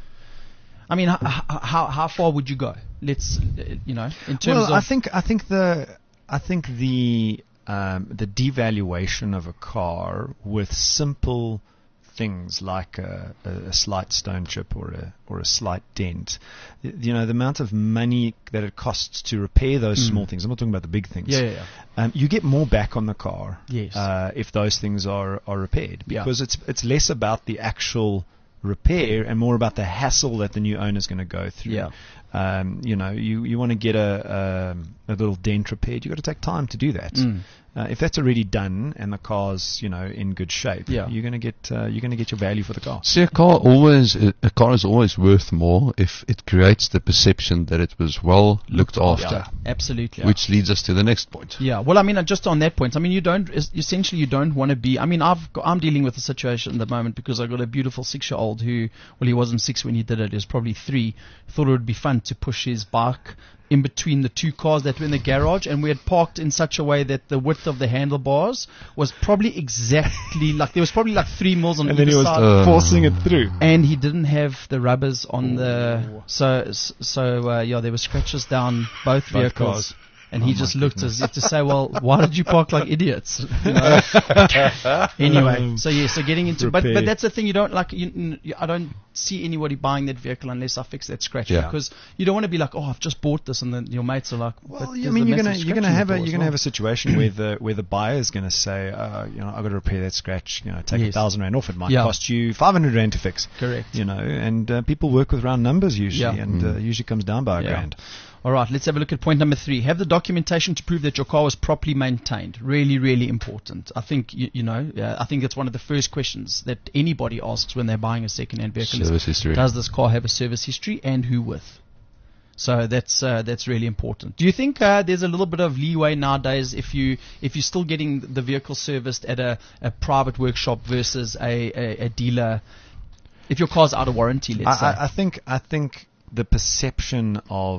I mean, h- h- how how far would you go? Let's uh, you know in terms Well, of I think I think the I think the um, the devaluation of a car with simple things like a, a, a slight stone chip or a or a slight dent, y- you know, the amount of money that it costs to repair those Mm. small things. I'm not talking about the big things. yeah, yeah, yeah. Um, you get more back on the car Yes. uh, if those things are, are repaired, Yeah. because it's it's less about the actual repair and more about the hassle that the new owner is going to go through. Yeah. Um, you know, you, you want to get a, um a little dent repaired, you've got to take time to do that. Mm. Uh, if that's already done and the car's, you know, in good shape, Yeah. you're going to get uh, you're going to get your value for the car. See, a car always a a car is always worth more if it creates the perception that it was well looked after, Yeah, absolutely. which leads us to the next point. Yeah, well, I mean, uh, just on that point, I mean, you don't es- essentially you don't want to be. I mean, I've got, I'm dealing with a situation at the moment because I got a beautiful six-year-old who, well, he wasn't six when he did it. He was probably three. Thought it would be fun to push his bike in between the two cars that were in the garage, and we had parked in such a way that the width of the handlebars was probably exactly like there was probably like three mils on And either then he was side. Uh, forcing it through. And he didn't have the rubbers on Ooh. the so so uh, yeah, there were scratches down both, Both vehicles. cars. And Oh he my just looked goodness. as if to say, "Well, why did you park like idiots?" You know? Anyway, so yeah, so getting into, but Repair. but that's the thing. You don't like. You, you, I don't see anybody buying that vehicle unless I fix that scratch, Yeah. because you don't want to be like, "Oh, I've just bought this," and then your mates are like, Well, but I there's mean, a you're massive gonna you're scratch gonna in the have a door you're as gonna well. have a situation where the where the buyer is gonna say, uh, you know, I've got to repair that scratch. You know, take a Yes. thousand rand off. It might Yeah. cost you five hundred rand to fix. Correct. You know, and uh, people work with round numbers usually, Yeah. and uh, usually comes down by a Yeah. grand. All right, let's have a look at point number three. Have the documentation to prove that your car was properly maintained. Really, really important. I think, you, you know, uh, I think that's one of the first questions that anybody asks when they're buying a second-hand vehicle. is, Service history. Does this car have a service history, and who with? So that's uh, that's really important. Do you think uh, there's a little bit of leeway nowadays if you if you're still getting the vehicle serviced at a, a private workshop versus a, a, a dealer? If your car's out of warranty, let's I, say. I, I think I think the perception of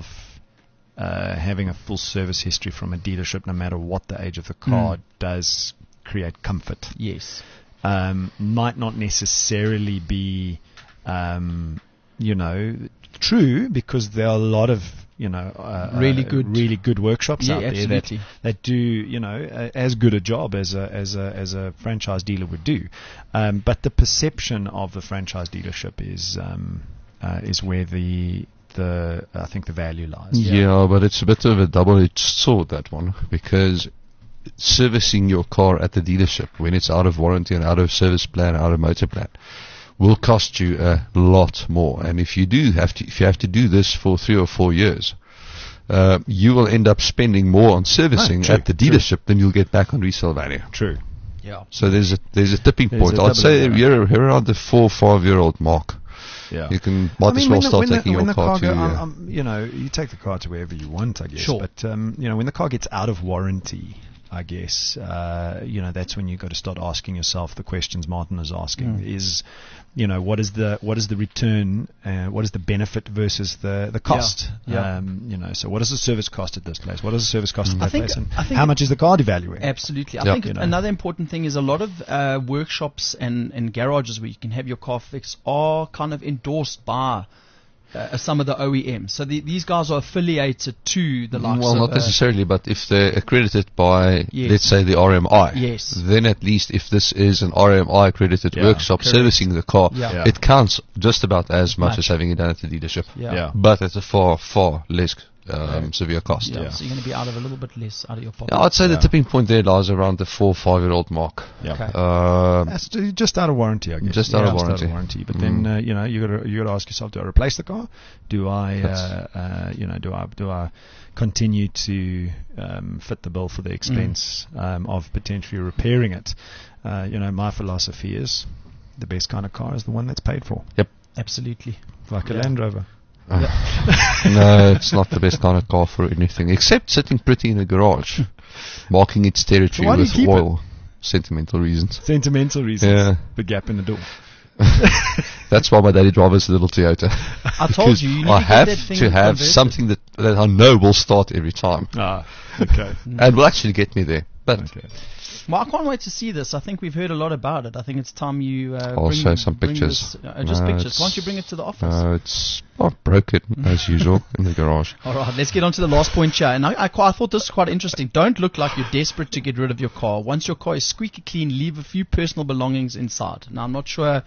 uh, having a full service history from a dealership, no matter what the age of the car, Mm. does create comfort. Yes. Um, might not necessarily be, um, you know, true, because there are a lot of you know uh, Really uh, good- really good workshops Yeah, out absolutely. there that, that do you know uh, as good a job as a as a as a franchise dealer would do. Um, but the perception of the franchise dealership is um, uh, is where the the I think the value lies. Yeah. but it's a bit of a double-edged sword, that one, because servicing your car at the dealership when it's out of warranty and out of service plan, out of motor plan, will cost you a lot more. And if you do have to, if you have to do this for three or four years, uh, you will end up spending more on servicing Ah, true, at the true. dealership than you'll get back on resale value. True. Yeah. So there's a there's a tipping There's point. a I'd say double- you're, you're around the four five year old mark. Yeah. You can might I mean, as well when the- start when the- taking when your the car, to. go- uh, um, um, you know, you take the car to wherever you want, I guess. Sure. But um, you know, when the car gets out of warranty, I guess uh, you know that's when you've got to start asking yourself the questions Martin is asking: Mm. is you know what is the what is the return, uh, what is the benefit versus the the cost? yeah. Um, you know, so what does the service cost at this place? What does the service cost at I that think- place? And I think how it- much is the car devaluing? Absolutely. I Yeah. think You know. another important thing is a lot of uh, workshops and, and garages where you can have your car fixed are kind of endorsed by uh, some of the O E Ms. So the, these guys are affiliated to the likes Well, of not uh, necessarily, but if they're accredited by, Yes. let's say, the R M I, Yes. then at least if this is an R M I accredited Yeah, workshop correct. servicing the car, Yeah. Yeah. it counts just about as much, Much. as having it done at the dealership. Yeah. Yeah. But at a far, far less um, severe cost. Yeah, Yeah. So you're going to be out of a little bit less out of your pocket. Yeah, I'd say Yeah. the tipping point there lies around the four, five-year-old mark. Yeah. Okay. Um, That's ju- just out of warranty, I guess. Just out of Just warranty. warranty. But Mm. then uh, you know you got to you got to ask yourself: do I replace the car? Do I That's- uh, uh, you know do I do I continue to um, fit the bill for the expense um, of potentially repairing it? Uh, you know, my philosophy is the best kind of car is the one that's paid for, Absolutely. like a Yeah. Land Rover. no, it's not the best kind of car for anything, except sitting pretty in a garage, marking its territory why do you with keep oil. Sentimental reasons. Sentimental reasons. Yeah. The gap in the door. That's why my daily driver is a little Toyota. I told Because you, you need I to get have that thing to have converted. something that, that I know will start every time Ah, okay. and will actually get me there. But okay. Well, I can't wait to see this. I think we've heard a lot about it. I think it's time you uh, I'll bring, show some bring pictures. This, uh, just No, pictures. Why don't it's- you bring it to the office? uh, it's oh, broken as usual in the garage. All right, let's get on to the last point here. And I, I, qu- I thought this was quite interesting. Don't look like you're desperate to get rid of your car. Once your car is squeaky clean, leave a few personal belongings inside. Now, I'm not sure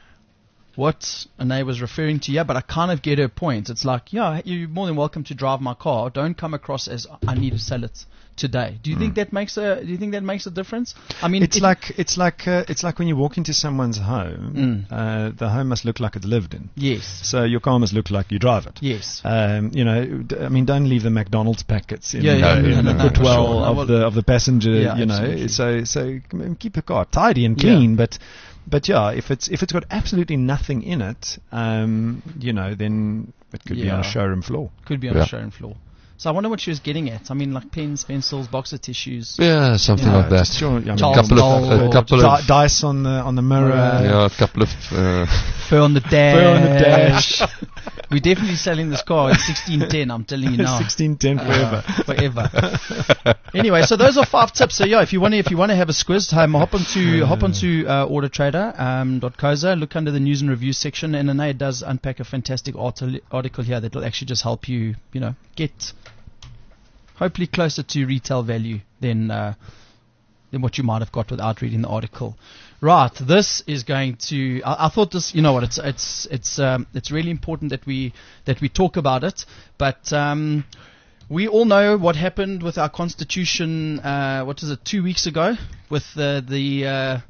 what Anae was referring to here, but I kind of get her point. It's like, yeah, you're more than welcome to drive my car. Don't come across as I need to sell it today. Do you think that makes a? Do you think that makes a difference? I mean, It's it- like it's like uh, it's like when you walk into someone's home. Mm. Uh, the home must look like it's lived in. yes, So your car must look like you drive it. yes. Um, you know, d- I mean, don't leave the McDonald's packets in, Yeah, the- yeah, no, in no, the no, footwell sure. No, of well- the of the passenger. Yeah, you know, absolutely. so so c- keep your car tidy and Yeah. clean, but. But yeah, if it's if it's got absolutely nothing in it, um, you know, then it could be on a Yeah. showroom floor. Could be on Yeah. the showroom floor. So I wonder what she was getting at. I mean, like pens, pencils, boxer tissues. Yeah, something Yeah, like that. Just your- I mean, Charles couple of, Noel a or couple di- of, dice on the on the mirror. Uh, yeah, a couple of. Uh, Fur on the dash. Fur on the dash. We're definitely selling this car at sixteen ten. I'm telling you now. sixteen ten forever. Uh, forever. Anyway, so those are five tips. So yeah, if you want to, if you want to have a squiz, um, hop onto hop onto uh, Autotrader um, dot coza. Look under the news and reviews section, and Anae does unpack a fantastic arti- article here that will actually just help you, you know, get hopefully closer to retail value than uh, than what you might have got without reading the article. Right, this is going to. I, I thought this. You know what? It's it's it's um, it's really important that we that we talk about it. But um, we all know what happened with our constitution. Uh, what is it? Two weeks ago, with the the. Uh,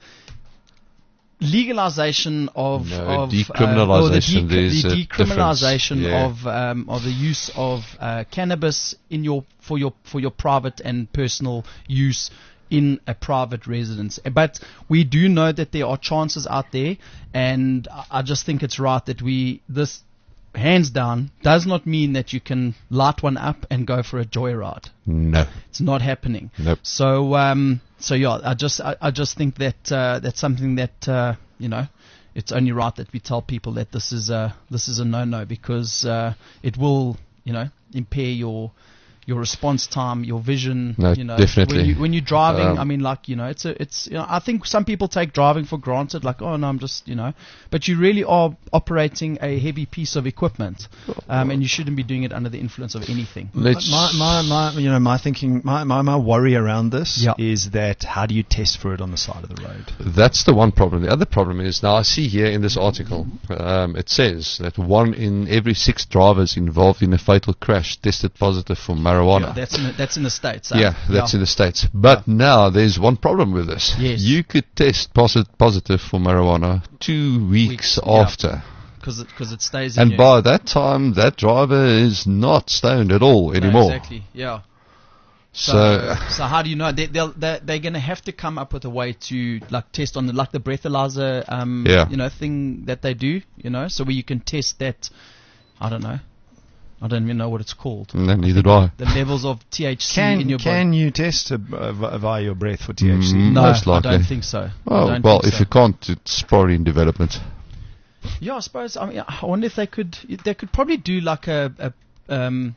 legalization of, No, of decriminalization. Uh, or the, decri- There's the a decriminalization difference, yeah. of um, of the use of uh, cannabis in your for your for your private and personal use in a private residence. But we do know that there are chances out there, and I- I just think it's right that we this hands down does not mean that you can light one up and go for a joyride. no, It's not happening. nope. So, um, so yeah, I just, I, I just think that uh, that's something that uh, you know, it's only right that we tell people that this is a this is a no-no because uh, it will, you know, impair your your response time, your vision. No, you know, definitely. When, you, when you're driving, Um, I mean, like you know, it's a, it's. You know, I think some people take driving for granted, like, oh no, I'm just, you know, but you really are operating a heavy piece of equipment, um, and you shouldn't be doing it under the influence of anything. Let's- my, my, my, you know, my thinking, my, my, my worry around this Yeah. is that how do you test for it on the side of the road? That's the one problem. The other problem is, now I see here in this article, um, it says that one in every six drivers involved in a fatal crash tested positive for marijuana. That's in the, that's in the States. huh? Yeah, that's in the States. But now there's one problem with this. Yes. You could test posit- positive for marijuana two weeks, Weeks, yeah. after. because it, cause it stays in And you. by that time, that driver is not stoned at all No, anymore. exactly, yeah. So, So, so how do you know? They, they'll, they're they're going to have to come up with a way to like test on the like the breathalyzer, um, Yeah. you know, thing that they do, you know, so where you can test that. I don't know. I don't even know what it's called. no, neither do I. The levels of T H C in Can your can body. you test uh, v- via your breath for T H C? Mm, No, most I likely. don't think so. I Oh, don't well, think if so. you can't, it's probably in development. Yeah, I suppose. I mean, I wonder if they could. They could probably do like a, a um,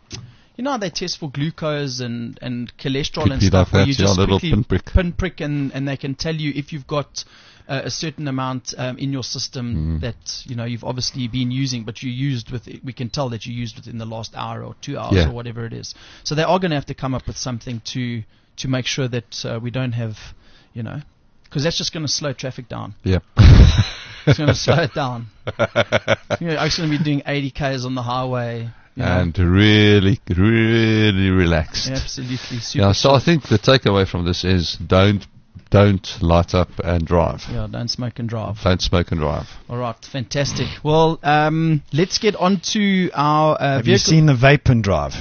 you know how they test for glucose and, and cholesterol Could and be stuff, like where that, you yeah, just a little quickly pinprick. pinprick and, and they can tell you if you've got uh, a certain amount um, in your system Mm. that you know you've obviously been using, but you used with it, we can tell that you used within the last hour or two hours Yeah. or whatever it is. So they are going to have to come up with something to to make sure that uh, we don't have, you know, because that's just going to slow traffic down. Yeah. It's going to slow it down. You know, I'm going to be doing eighty kays on the highway. You know. And really, really relaxed. Absolutely super. Yeah, so I think the takeaway from this is don't don't light up and drive. Yeah, don't smoke and drive. Don't smoke and drive. All right, fantastic. Well, um, let's get on to our uh, Have vehicle. you seen the vape and drive?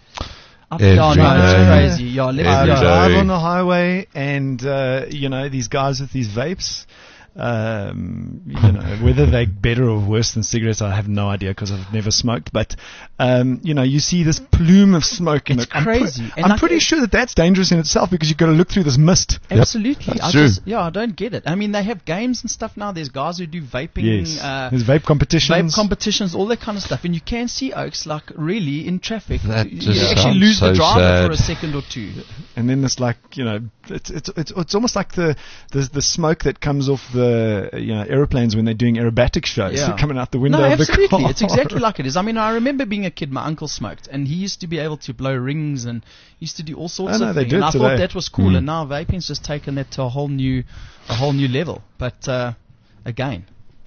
Up Every down, no, it's day. crazy. Yeah, let's Every I yeah. day. drive on the highway, and uh, you know these guys with these vapes. Um, you know whether they're better or worse than cigarettes, I have no idea because I've never smoked. But um, you know, you see this plume of smoke, and It's I'm pre- crazy. And I'm like pretty it- sure that that's dangerous in itself because you've got to look through this mist. Absolutely. That's I true. just, yeah, I don't get it. I mean, they have games and stuff now. There's guys who do vaping, Yes, uh, there's vape competitions. vape competitions, all that kind of stuff. And you can see Oaks, like, really, in traffic. That you just you actually sounds lose the so driver for a sad. second or two. And then it's like, you know, it's it's it's, it's almost like the, the the smoke that comes off the you know aeroplanes when they're doing aerobatic shows Yeah. coming out the window No, of the absolutely. car. It's exactly like it is. I mean, I remember being a kid, my uncle smoked, and he used to be able to blow rings and used to do all sorts I know, of they things. do And it I thought today. that was cool, Mm. and now vaping's just taken that to a whole new, a whole new level. But uh, again,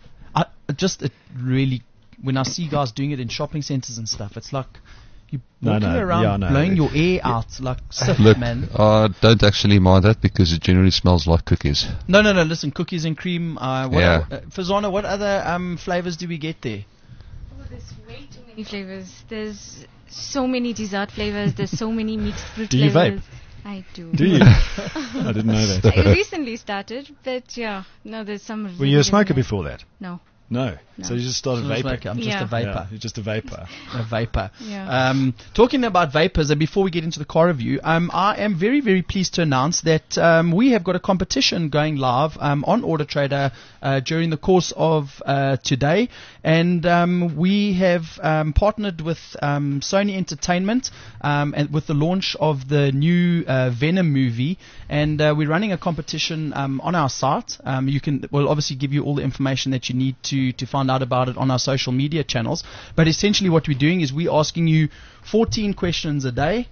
I it just it really when I see guys doing it in shopping centers and stuff, it's like you No, walking no, around yeah, no. blowing your air out like sip, Look, man. I don't actually mind that because it generally smells like cookies. No, no, no. Listen, cookies and cream. Uh, what Yeah. uh, Fazana, what other um, flavors do we get there? Oh, there's way too many flavors. There's so many dessert flavors. There's so many mixed fruit Do you flavors. vape? I do. Do you? I didn't know that. I recently started, but yeah, no, there's some. Were really, you a really smoker nice- before that? No. No. No. So you just started Just vaping. like, I'm just Yeah. a vapor. Yeah, you're just a vapor. A vapor. Yeah. Um, talking about vapors, and before we get into the car review, um, I am very, very pleased to announce that um, we have got a competition going live um, on Auto Trader uh, during the course of uh, today, and um, we have um, partnered with um, Sony Entertainment um, and with the launch of the new uh, Venom movie, and uh, we're running a competition um, on our site. Um, you can, we'll obviously give you all the information that you need to to find out about it on our social media channels. But essentially, what we're doing is we're asking you fourteen questions a day.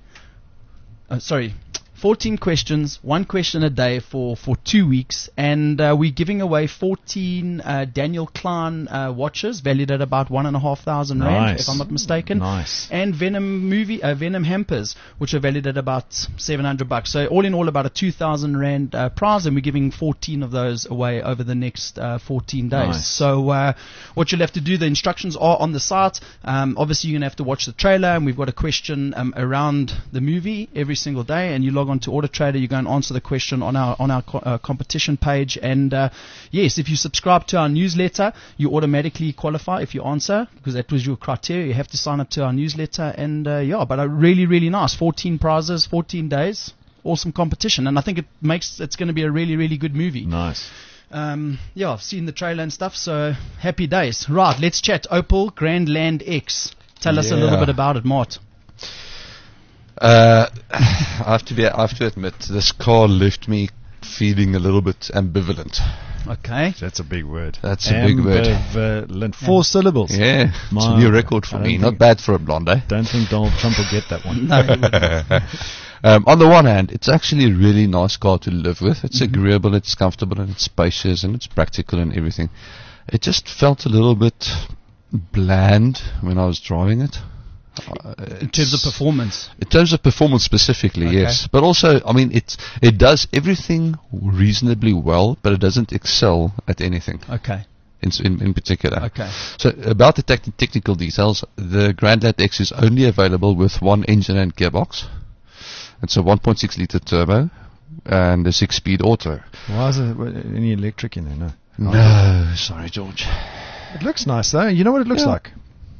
Uh, sorry. fourteen questions, one question a day for, for two weeks, and uh, we're giving away fourteen uh, Daniel Klein uh, watches valued at about one and a half thousand rand, Nice. if I'm not mistaken. Nice. And Venom movie, uh, Venom hampers, which are valued at about seven hundred bucks. So all in all, about a two thousand rand uh, prize, and we're giving fourteen of those away over the next uh, fourteen days. Nice. So uh, what you'll have to do, the instructions are on the site. Um, obviously, you're gonna have to watch the trailer, and we've got a question um, around the movie every single day, and you log on to Auto Trader, you go and answer the question on our on our co- uh, competition page, and uh, yes, if you subscribe to our newsletter, you automatically qualify if you answer, because that was your criteria. You have to sign up to our newsletter, and uh, yeah, but uh, really, really nice. fourteen prizes, fourteen days, awesome competition, and I think it makes it's going to be a really, really good movie. Nice. Um, yeah, I've seen the trailer and stuff, so happy days. Right, let's chat. Opel Grandland X. Tell us a little Yeah. bit about it, Mart. Uh, I have to be. I have to admit, this car left me feeling a little bit ambivalent. Okay. That's a big word. That's a big word. Ambivalent. Four syllables. Yeah, it's My- a new record for I don't me. think- Not bad for a blonde, eh? Don't think Donald Trump will get that one. No, it wouldn't. Um, on the one hand, it's actually a really nice car to live with. It's Mm-hmm. agreeable, it's comfortable, and it's spacious, and it's practical and everything. It just felt a little bit bland when I was driving it. Uh, in terms of it's- performance. In terms of performance specifically, Okay. yes. But also, I mean, it it does everything reasonably well, but it doesn't excel at anything Okay. in s- in, in particular. Okay. So about the tec- technical details, the Grandland X is only available with one engine and gearbox. It's a one point six litre turbo and a six-speed auto. Why is there what, any electric in there? No. No, sorry, George. It looks nice though. You know what it looks Yeah. like?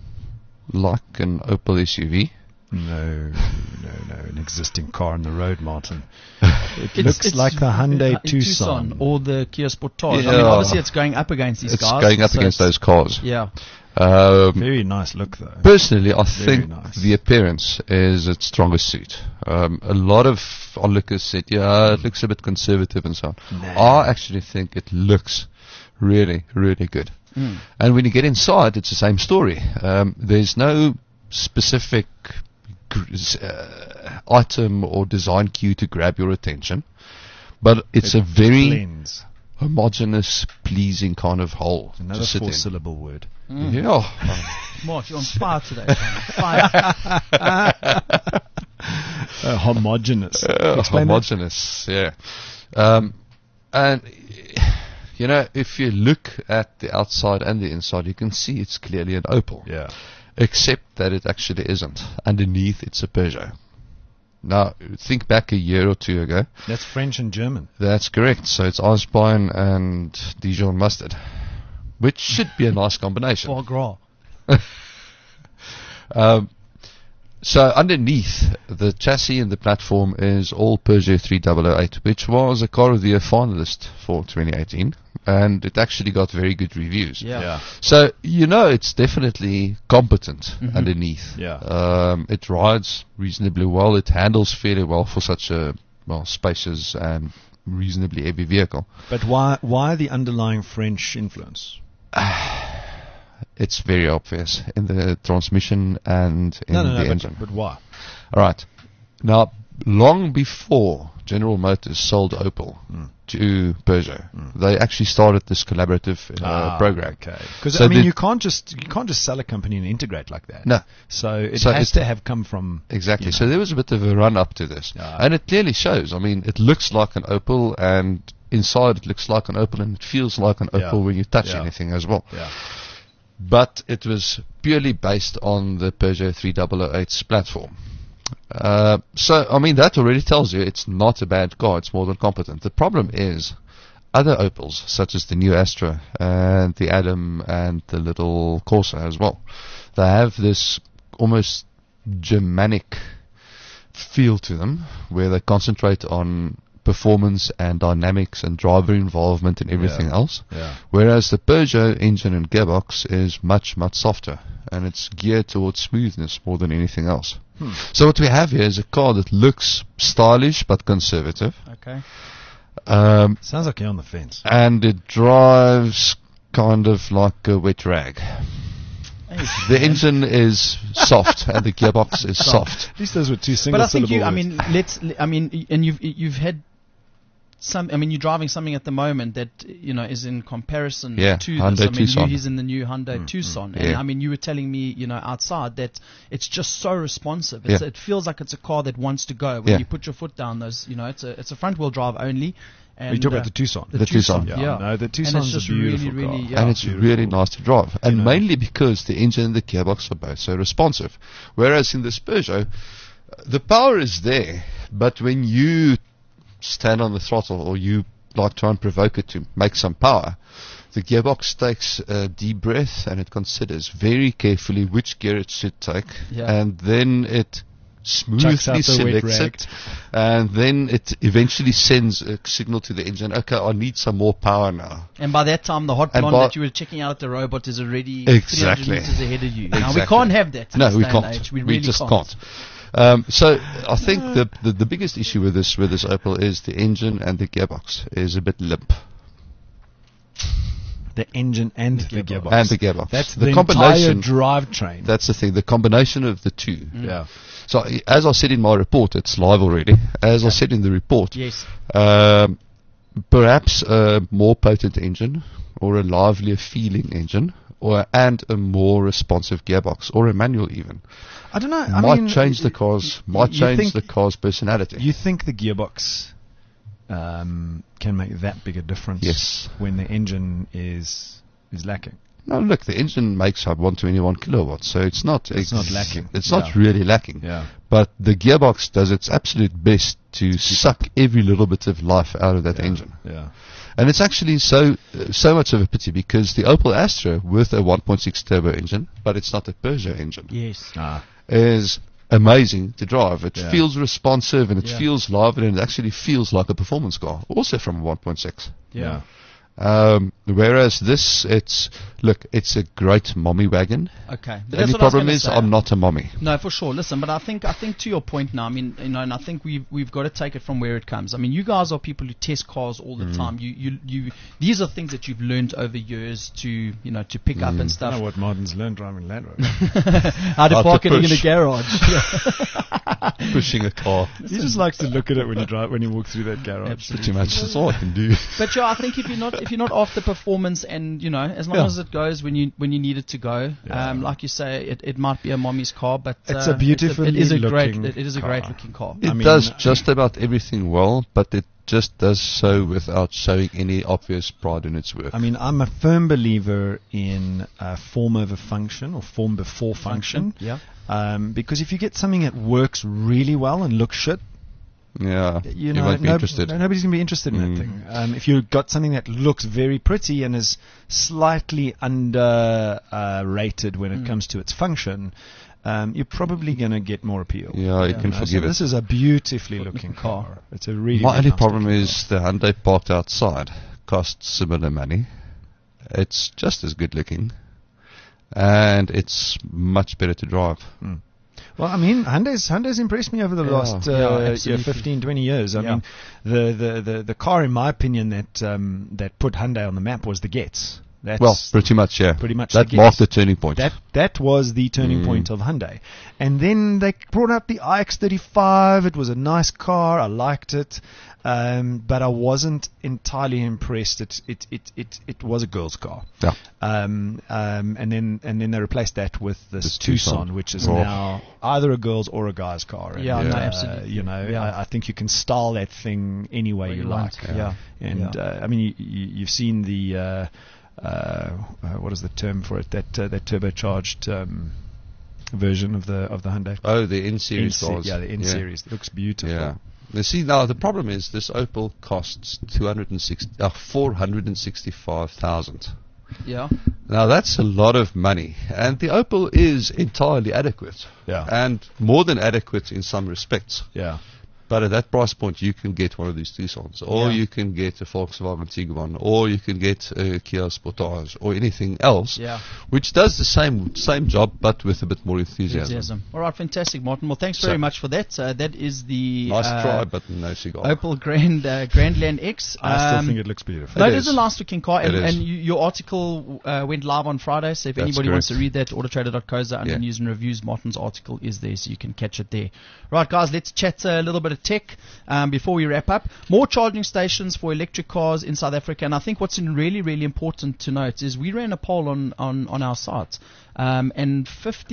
Like an Opel S U V. No, no, no. An existing car on the road, Martin. It It's- looks it's like the Hyundai uh, Tucson. or the Kia Sportage. I mean, Yeah. obviously it's going up against these It's guys. going up so against it's- those cars. Yeah. Um, Very nice look, though. Personally, I Very think nice. the appearance is its strongest suit. Um, a lot of onlookers said, yeah, it looks a bit conservative and so on. Nah. I actually think it looks really, really good. Mm. And when you get inside, it's the same story. Um, there's no specific gr- s- uh, item or design cue to grab your attention, but it's It a very blends. homogeneous, pleasing kind of hole Another to sit in. four-syllable word. Yeah. Mark, you're on fire today. Fire. Uh, homogeneous. Uh, Explain that. homogeneous, yeah. Um, and, you know, if you look at the outside and the inside, you can see it's clearly an Opel. Yeah. Except that it actually isn't. Underneath, it's a Peugeot. Now, think back a year or two ago. That's French and German. That's correct. So it's Eisbein and Dijon mustard, which should be a nice combination. Foie gras. Um, so underneath the chassis and the platform is all Peugeot three thousand eight, which was a car of the year finalist for twenty eighteen, and it actually got very good reviews. Yeah. So you know it's definitely competent Mhm. underneath. Yeah. Um, it rides reasonably well. It handles fairly well for such a well spacious and reasonably heavy vehicle. But why why the underlying French influence? It's very obvious in the transmission and in no, no, the no, engine. but, but why? All right. Now, long before General Motors sold Opel Mm. to Peugeot, they actually started this collaborative uh, Ah, program. Okay. Because So I mean, the- you can't just you can't just sell a company and integrate like that. No. So it So has it- to have come from Exactly. you know. So there was a bit of a run up to this. Ah. And it clearly shows. I mean, it looks like an Opel, and inside it looks like an Opel, and it feels like an Yeah. Opel when you touch Yeah. anything as well. Yeah. But it was purely based on the Peugeot three thousand eight's platform. Uh, so, I mean, that already tells you it's not a bad car, it's more than competent. The problem is other Opels, such as the new Astra and the Adam and the little Corsa as well, they have this almost Germanic feel to them, where they concentrate on performance and dynamics and driver involvement and everything Yeah. else. Yeah. Whereas the Peugeot engine and gearbox is much, much softer, and it's geared towards smoothness more than anything else. Hmm. So what we have here is a car that looks stylish but conservative, Okay. um, Sounds like you're on the fence. and it drives kind of like a wet rag. Hey, The engine is soft and the gearbox is soft. At least those were two single but I think syllable you. I words. mean, let's. I mean, and you've you've had some. I mean, you're driving something at the moment that you know is in comparison Yeah, to Hyundai this. I mean, Tucson. you, he's in the new Hyundai Tucson, and Yeah. I mean, you were telling me, you know, outside that it's just so responsive. It's, Yeah. It feels like it's a car that wants to go when Yeah. you put your foot down. Those, you know, it's a it's a front wheel drive only. And, you talk about uh, the Tucson. the, The Tucson. Tucson, Yeah, yeah. no, the and Tucson's it's just a beautiful really, really, car. yeah. and it's beautiful. really nice to drive. And know. mainly because the engine and the gearbox are both so responsive. Whereas in this Peugeot, the power is there, but when you stand on the throttle or you like try and provoke it to make some power, the gearbox takes a deep breath and it considers very carefully which gear it should take, Yeah. and then it smoothly Chucks out the wet selects rag. it, and then it eventually sends a signal to the engine, okay, I need some more power now. And by that time, the hot And blonde by- that you were checking out at the robot is already Exactly. three hundred meters ahead of you. Now, we Exactly. can't have that in No, this we day and can't. age. We, We really just can't. can't. Um, so I think the, the the biggest issue with this with this Opel is the engine and the gearbox is a bit limp, The engine and the gearbox. gearbox. and the gearbox. That's the, the, combination. entire drivetrain. That's the thing. The combination of the two. yeah. So I- as I said in my report, it's live already. As I said in the report, Yes. um, perhaps a more potent engine or a livelier feeling engine, or and a more responsive gearbox or a manual even I don't know. I might mean, change the y- car's y- might you change think- the car's personality. You think the gearbox um, can make that big a difference? Yes. When the engine is is lacking. No, look, the engine makes up one hundred twenty-one kilowatts, so it's not It's not lacking. It's Yeah. not really lacking. Yeah. But the gearbox does its absolute best to suck every little bit of life out of that Yeah. engine. Yeah. And it's actually so uh, so much of a pity because the Opel Astra with a one point six turbo engine, but it's not a Peugeot engine, Yes. Ah. is amazing to drive. It Yeah. feels responsive and it Yeah. feels live and it actually feels like a performance car, also from a one point six. Yeah. Um, whereas this, it's look, it's a great mommy wagon. Okay. But The that's only what I was problem gonna is say. I'm not a mommy. No, for sure. Listen, but I think I think to your point now, I mean, you know, and I think we've we've got to take it from where it comes. I mean, you guys are people who test cars all the Mm. time. You you you. These are things that you've learned over years to you know to pick up Mm. and I stuff. know what Martin's learned driving Land Rover. How to How to park it in a push. garage. Pushing a car. He just likes to look at it when you drive when you walk through that garage. Absolutely. Pretty much. That's all I can do. But yeah, I think if you're not if you're not after performance and you know as long Yeah. as it goes when you when you need it to go, Yeah. um, like you say, it, it might be a mommy's car, but It's uh, a beautifully it is a great looking it, it is a car. great looking car. It I mean, does uh, just about everything well, but it just does so without showing any obvious pride in its work. I mean, I'm a firm believer in uh, form over function or form before function. Yeah. Um, because if you get something that works really well and looks shit, yeah, you you know, won't be no- interested. no- nobody's going to be interested in Mm. that thing. Um, if you've got something that looks very pretty and is slightly under uh, rated when it Mm. comes to its function, um, you're probably going to get more appeal. Yeah, you Yeah, can You know, so forgive this it. is a beautifully looking car. car. It's a really. My really only nice problem looking is the Hyundai parked outside costs similar money. It's just as good looking, and it's much better to drive. car. Well, I mean, Hyundai's, Hyundai's impressed me over the Yeah. last uh, Yeah, yeah, absolutely. fifteen, twenty years. I Yeah. mean, the, the, the, the car, in my opinion, that um, that put Hyundai on the map was the Getz. That's Well, pretty much, yeah. pretty much That the marked Getz. the turning point. That that was the turning Mm. point of Hyundai. And then they brought out the i X thirty-five. It was a nice car. I liked it. Um, but I wasn't entirely impressed. It it, it, it, it was a girl's car. Yeah. Um, um, and then and then they replaced that with this This Tucson, Tucson. which is Oh. now either a girl's or a guy's car. And, Yeah, no, uh, absolutely. You know, Yeah. I, I think you can style that thing any way What you you like. want. Yeah. And Yeah. uh, I mean, you, you, you've seen the uh, uh, uh, what is the term for it? That uh, that turbocharged um, version of the of the Hyundai. Oh, the N series N-se- cars. yeah, the N series. It looks beautiful. Yeah. You see, now the problem is this Opel costs two hundred sixty, uh, four hundred sixty-five thousand. Yeah. Now that's a lot of money, and the Opel is entirely adequate, Yeah. and more than adequate in some respects. Yeah. But at that price point, you can get one of these Tucsons, or Yeah. you can get a Volkswagen Tiguan, or you can get a Kia Sportage, or anything else, Yeah. which does the same same job, but with a bit more enthusiasm. Enthusiasm. All right, fantastic, Martin. Well, thanks So- very much for that. Uh, that is the Nice uh, try, but no cigar. Opel Grand uh, Grandland X. I still Um, think it looks beautiful. No, It it is is. a nice looking car, and, It is. and you, your article uh, went live on Friday. So if That's anybody wants to correct. read that, autotrader dot co za under Yeah. news and reviews, Martin's article is there, so you can catch it there. Right, guys, let's chat a little bit of tech um, before we wrap up. More charging stations for electric cars in South Africa, and I think what's in really, really important to note is we ran a poll on on, on our site, um, and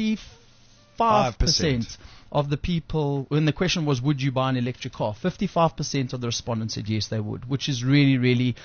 fifty-five percent of the people, when the question was, would you buy an electric car? fifty-five percent of the respondents said yes, they would, which is really, really,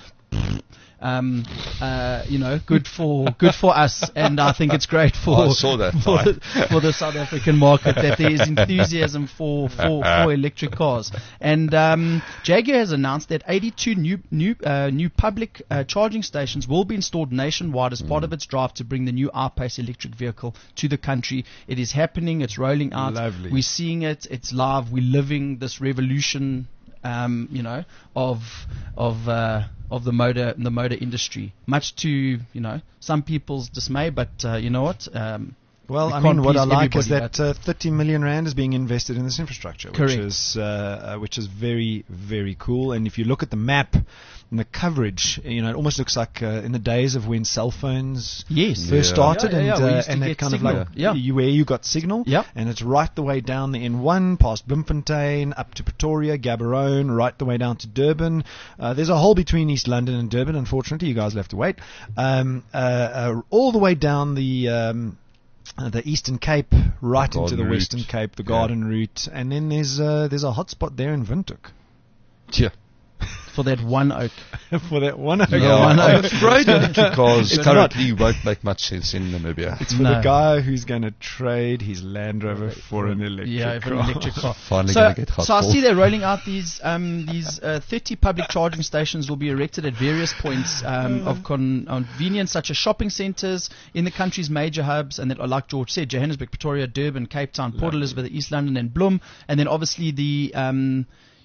um, uh, you know, good for good for us, and I think it's great for I saw that, for, Ty. for the South African market that there is enthusiasm for for, for electric cars. And um, Jaguar has announced that eighty-two new new uh, new public uh, charging stations will be installed nationwide as part of its drive to bring the new I-Pace electric vehicle to the country. It is happening. It's rolling out. Lovely. We're seeing it. It's live. We're living this revolution. Um, you know, of of uh, of the motor the motor industry, much to you know some people's dismay. But uh, you know what? Um, Well, we I can't mean, what I please like is everybody, that uh, thirty million rand is being invested in this infrastructure, Correct. which is uh, uh, which is very very cool. And if you look at the map and the coverage, you know, it almost looks like uh, in the days of when cell phones Yes. first Yeah. started, Yeah, yeah, yeah, and we uh, used to and get that kind signal. of like Yeah. you, where you got signal, Yeah. and it's right the way down the N one past Bloemfontein up to Pretoria, Gaborone, right the way down to Durban. Uh, there's a hole between East London and Durban. Unfortunately, you guys will have to wait. Um, uh, uh, all the way down the um, uh, the Eastern Cape, right into Garden the route. Western Cape, the Yeah. Garden Route, and then there's uh, there's a hotspot there in Windhoek Yeah. for that one oak. for that one. Yeah, one I'm oak. afraid electric cars It's currently won't make much sense in Namibia. It's for No. the guy who's going to trade his Land Rover for an electric Yeah, for car. an electric car. Finally so, gonna get hot so I balls. see they're rolling out these um, these uh, thirty public charging stations will be erected at various points um, of con- convenience, such as shopping centres in the country's major hubs, and that are, like George said, Johannesburg, Pretoria, Durban, Cape Town, Port Elizabeth, East London, and Bloem, and then obviously the um,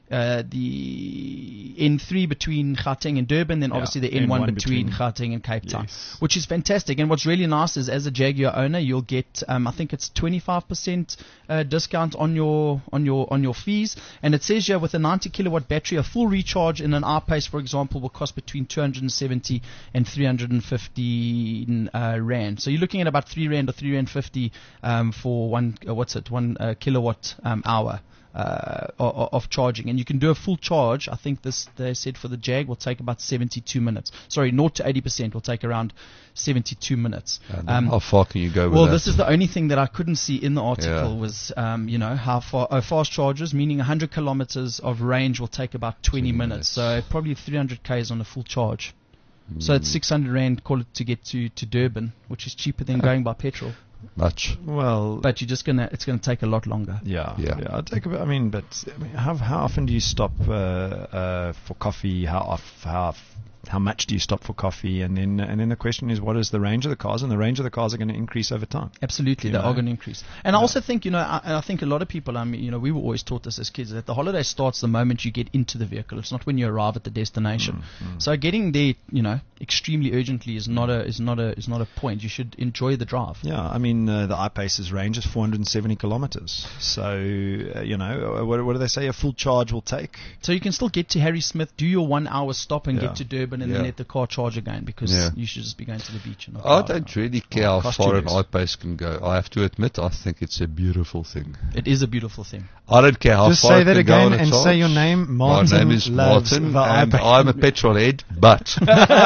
uh, the N three between Gauteng and Durban, then Yeah, obviously the N one, N one between, between- Gauteng and Cape Town, Yes. which is fantastic. And what's really nice is, as a Jaguar owner, you'll get, um, I think it's twenty-five percent uh, discount on your on your on your fees. And it says here, with a ninety kilowatt battery, a full recharge in an I-Pace, for example, will cost between two hundred seventy and three hundred fifty uh, rand. So you're looking at about three rand or three rand fifty um, for one uh, what's it one uh, kilowatt um, hour. Uh, of, of charging, and you can do a full charge. I think this, they said, for the Jag will take about seventy-two minutes. Sorry, zero to eighty percent will take around seventy-two minutes. And Um, how far can you go with well, that? this is the only thing that I couldn't see in the article Yeah. was, um, you know, how far uh, fast chargers, meaning one hundred kilometers of range will take about twenty twenty minutes. minutes. So probably three hundred k's on a full charge. So Mm. it's six hundred rand, call it, to get to, to Durban, which is cheaper than going by petrol. Much. Well, But you're just gonna, it's gonna take a lot longer. yeah, Yeah. yeah. I'll take a bit. I mean, but I mean, how how often do you stop uh, uh, for coffee? How off, how off, how much do you stop for coffee? And then and then the question is, what is the range of the cars? And the range of the cars are going to increase over time. Absolutely, You they know? are going to increase. And I also think, you know, I, and I think a lot of people, I mean, you know, we were always taught this as kids, that the holiday starts the moment you get into the vehicle. It's not when you arrive at the destination. Mm, So getting there, you know, extremely urgently is not a is not a is not a point. You should enjoy the drive. Yeah, I mean, uh, the I-Pace's range is four hundred seventy kilometers. So, uh, you know, uh, what, what do they say a full charge will take? So you can still get to Harry Smith, do your one hour stop, and Yeah. get to Durban, and Yeah. then let the car charge again, because Yeah. you should just be going to the beach. And not I drive. don't really care Well, how cost far you an less. I-Pace can go. I have to admit, I think it's a beautiful thing. It is a beautiful thing. I don't care how Just far say it that can go again on a and charge. say your name. Martin My name is loves Martin, the and I-Pace. I'm a petrol head, but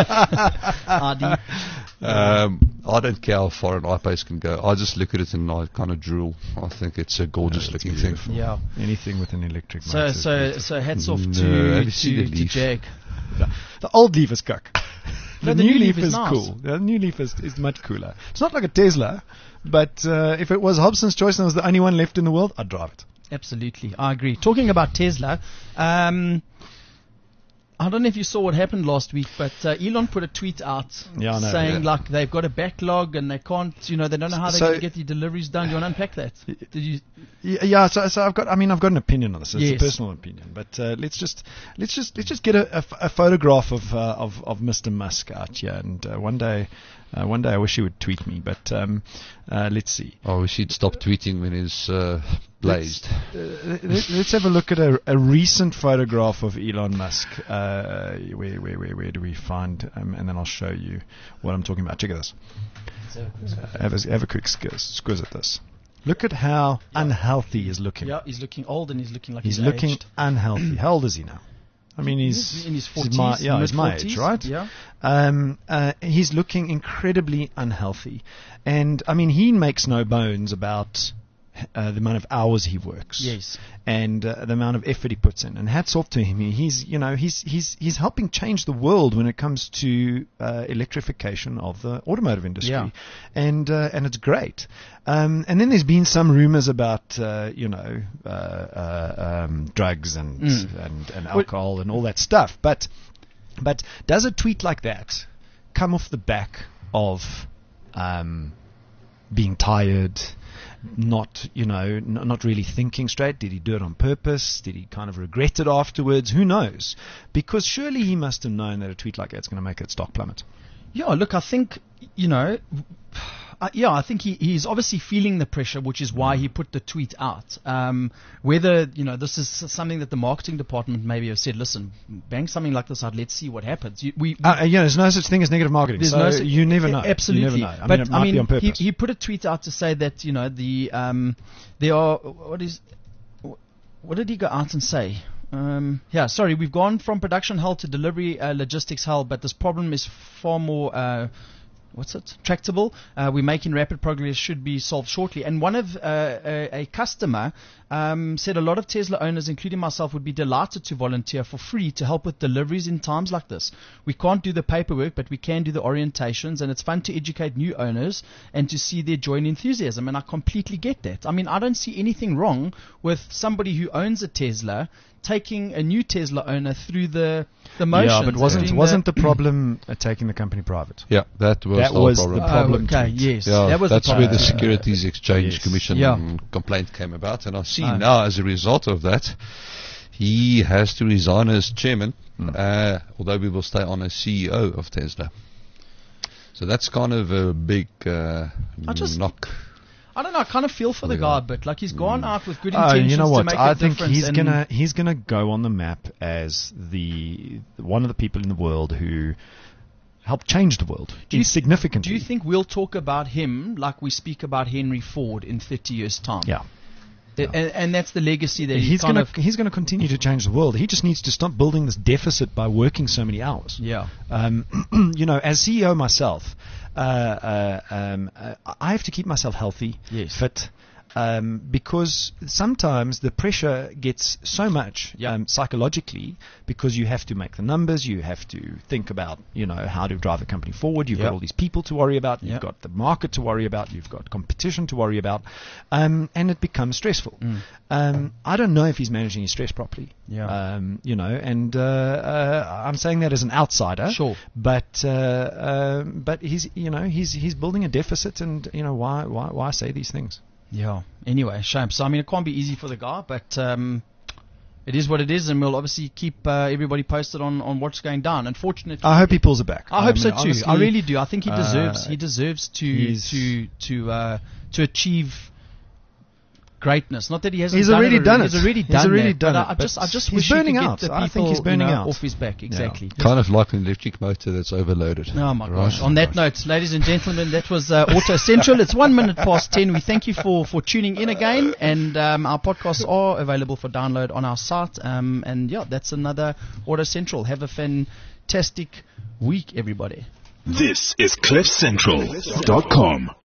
Adi. um, I don't care how far an I-Pace can go. I just look at it and I kind of drool. I think it's a gorgeous Yeah, it's looking thing. beautiful. Yeah. Anything with an electric So motor. is so beautiful. so hats off No, to have you seen to, the to Leaf? Jag. The old Leaf is cuck. No, the, the new, new Leaf, Leaf is is nice. cool. The new Leaf is, is much cooler. It's not like a Tesla, but uh, if it was Hobson's choice and it was the only one left in the world, I'd drive it. Absolutely, I agree. Talking about Tesla, um, I don't know if you saw what happened last week, but uh, Elon put a tweet out Yeah, I know, saying yeah. like they've got a backlog and they can't, you know, they don't know how they're So- going to get the deliveries done. Do you want to unpack that? Did you? Yeah, yeah, so, so I've got. I mean, I've got an opinion on this. It's Yes. a personal opinion, but uh, let's just let's just let's just get a, a, a photograph of uh, of of Mister Musk out here, and uh, one day, uh, one day I wish he would tweet me. But um, uh, let's see. I wish he'd stop tweeting when he's uh, blazed. Uh, let, let's have a look at a, a recent photograph of Elon Musk. Uh, where, where where where do we find? Um, and then I'll show you what I'm talking about. Check this. Uh, have a have a quick squiz, squiz at this. Look at how unhealthy he's looking. Yeah, he's looking old and he's looking like He's he's, looking aged. unhealthy. How old is he now? I mean, he's, He's in his he's forties. my, yeah, he's my age, mid-forties, right? Yeah. Um, uh, he's looking incredibly unhealthy, and I mean, he makes no bones about uh, the amount of hours he works, Yes. and uh, the amount of effort he puts in. And hats off to him. He's, you know, he's he's he's helping change the world when it comes to uh, electrification of the automotive industry, Yeah. and uh, and it's great. Um, and then there's been some rumors about, uh, you know, uh, uh, um, drugs and, Mm. and and alcohol and all that stuff. But but does a tweet like that come off the back of um, being tired? Not, you know, n- not really thinking straight. Did he do it on purpose? Did he kind of regret it afterwards? Who knows? Because surely he must have known that a tweet like that's going to make its stock plummet. Yeah, look, I think, you know, uh, yeah, I think he, he's obviously feeling the pressure, which is why he put the tweet out. Um, whether, you know, this is something that the marketing department maybe have said, listen, bang something like this out, let's see what happens. You, we, Uh, yeah, there's no such thing as negative marketing. There's So no su- you never know. Absolutely. You never know. I but mean, it I might mean, be on he, purpose. he put a tweet out to say that, you know, the um, there are, what is, what did he go out and say? Um, yeah, sorry, we've gone from production hell to delivery uh, logistics hell, but this problem is far more, uh, what's it, tractable. Uh, we're making rapid progress, should be solved shortly. And one of uh, a, a customer um, said a lot of Tesla owners, including myself, would be delighted to volunteer for free to help with deliveries in times like this. We can't do the paperwork, but we can do the orientations, and it's fun to educate new owners and to see their joy and enthusiasm. And I completely get that. I mean, I don't see anything wrong with somebody who owns a Tesla taking a new Tesla owner through the the motions. Yeah, but wasn't doing wasn't the, the problem uh, taking the company private? Yeah, that was That the was problem. the Oh, problem okay, tweet. yes, Yeah, that was that's the where problem. the Securities Exchange yes. Commission Yeah. complaint came about, and I see Oh. now as a result of that, he has to resign as chairman, Mm. uh, although we will stay on as C E O of Tesla. So that's kind of a big uh, I just- knock. I don't know. I kind of feel for the the guy, guy. but like he's gone out with good Oh, intentions you know to what? make I a think difference. he's and gonna he's gonna go on the map as the one of the people in the world who helped change the world Do you- significantly. Do you think we'll talk about him like we speak about Henry Ford in thirty years' time? Yeah. Th- And, and that's the legacy that he He's kind gonna of. he's gonna continue to change the world. He just needs to stop building this deficit by working so many hours. Yeah. Um, you know, as C E O myself, uh, uh, um, uh, I have to keep myself healthy, Yes. fit, um, because sometimes the pressure gets so much Yeah. um, psychologically because you have to make the numbers, you have to think about, you know, how to drive the company forward. You've Yeah. got all these people to worry about, you've Yeah. got the market to worry about, you've got competition to worry about, um, and it becomes stressful. Mm. Um, I don't know if he's managing his stress properly. Yeah. Um, you know, and uh, uh, I'm saying that as an outsider. Sure. But uh, uh, but he's you know he's he's building a deficit, and you know why why why say these things? Yeah. Anyway, shame. So I mean, it can't be easy for the guy, but um, it is what it is, and we'll obviously keep uh, everybody posted on, on what's going down. Unfortunately, I hope he pulls it back. I hope mean, so too. honestly, I really do. I think he uh, deserves. he deserves to he's- to to uh, to achieve greatness. Not that he hasn't. He's done already it done He's it. already He's done already that, done but it, I, I but just I just he's wish he burning could out. get the I people think he's burning you know, out. off his back. Exactly. Kind of like an electric motor that's overloaded. Oh my Right? gosh! On that note, ladies and gentlemen, that was uh, Auto Central. It's one minute past ten. We thank you for, for tuning in again, and um, our podcasts are available for download on our site. Um, and yeah, that's another Auto Central. Have a fantastic week, everybody. This is cliff central dot com.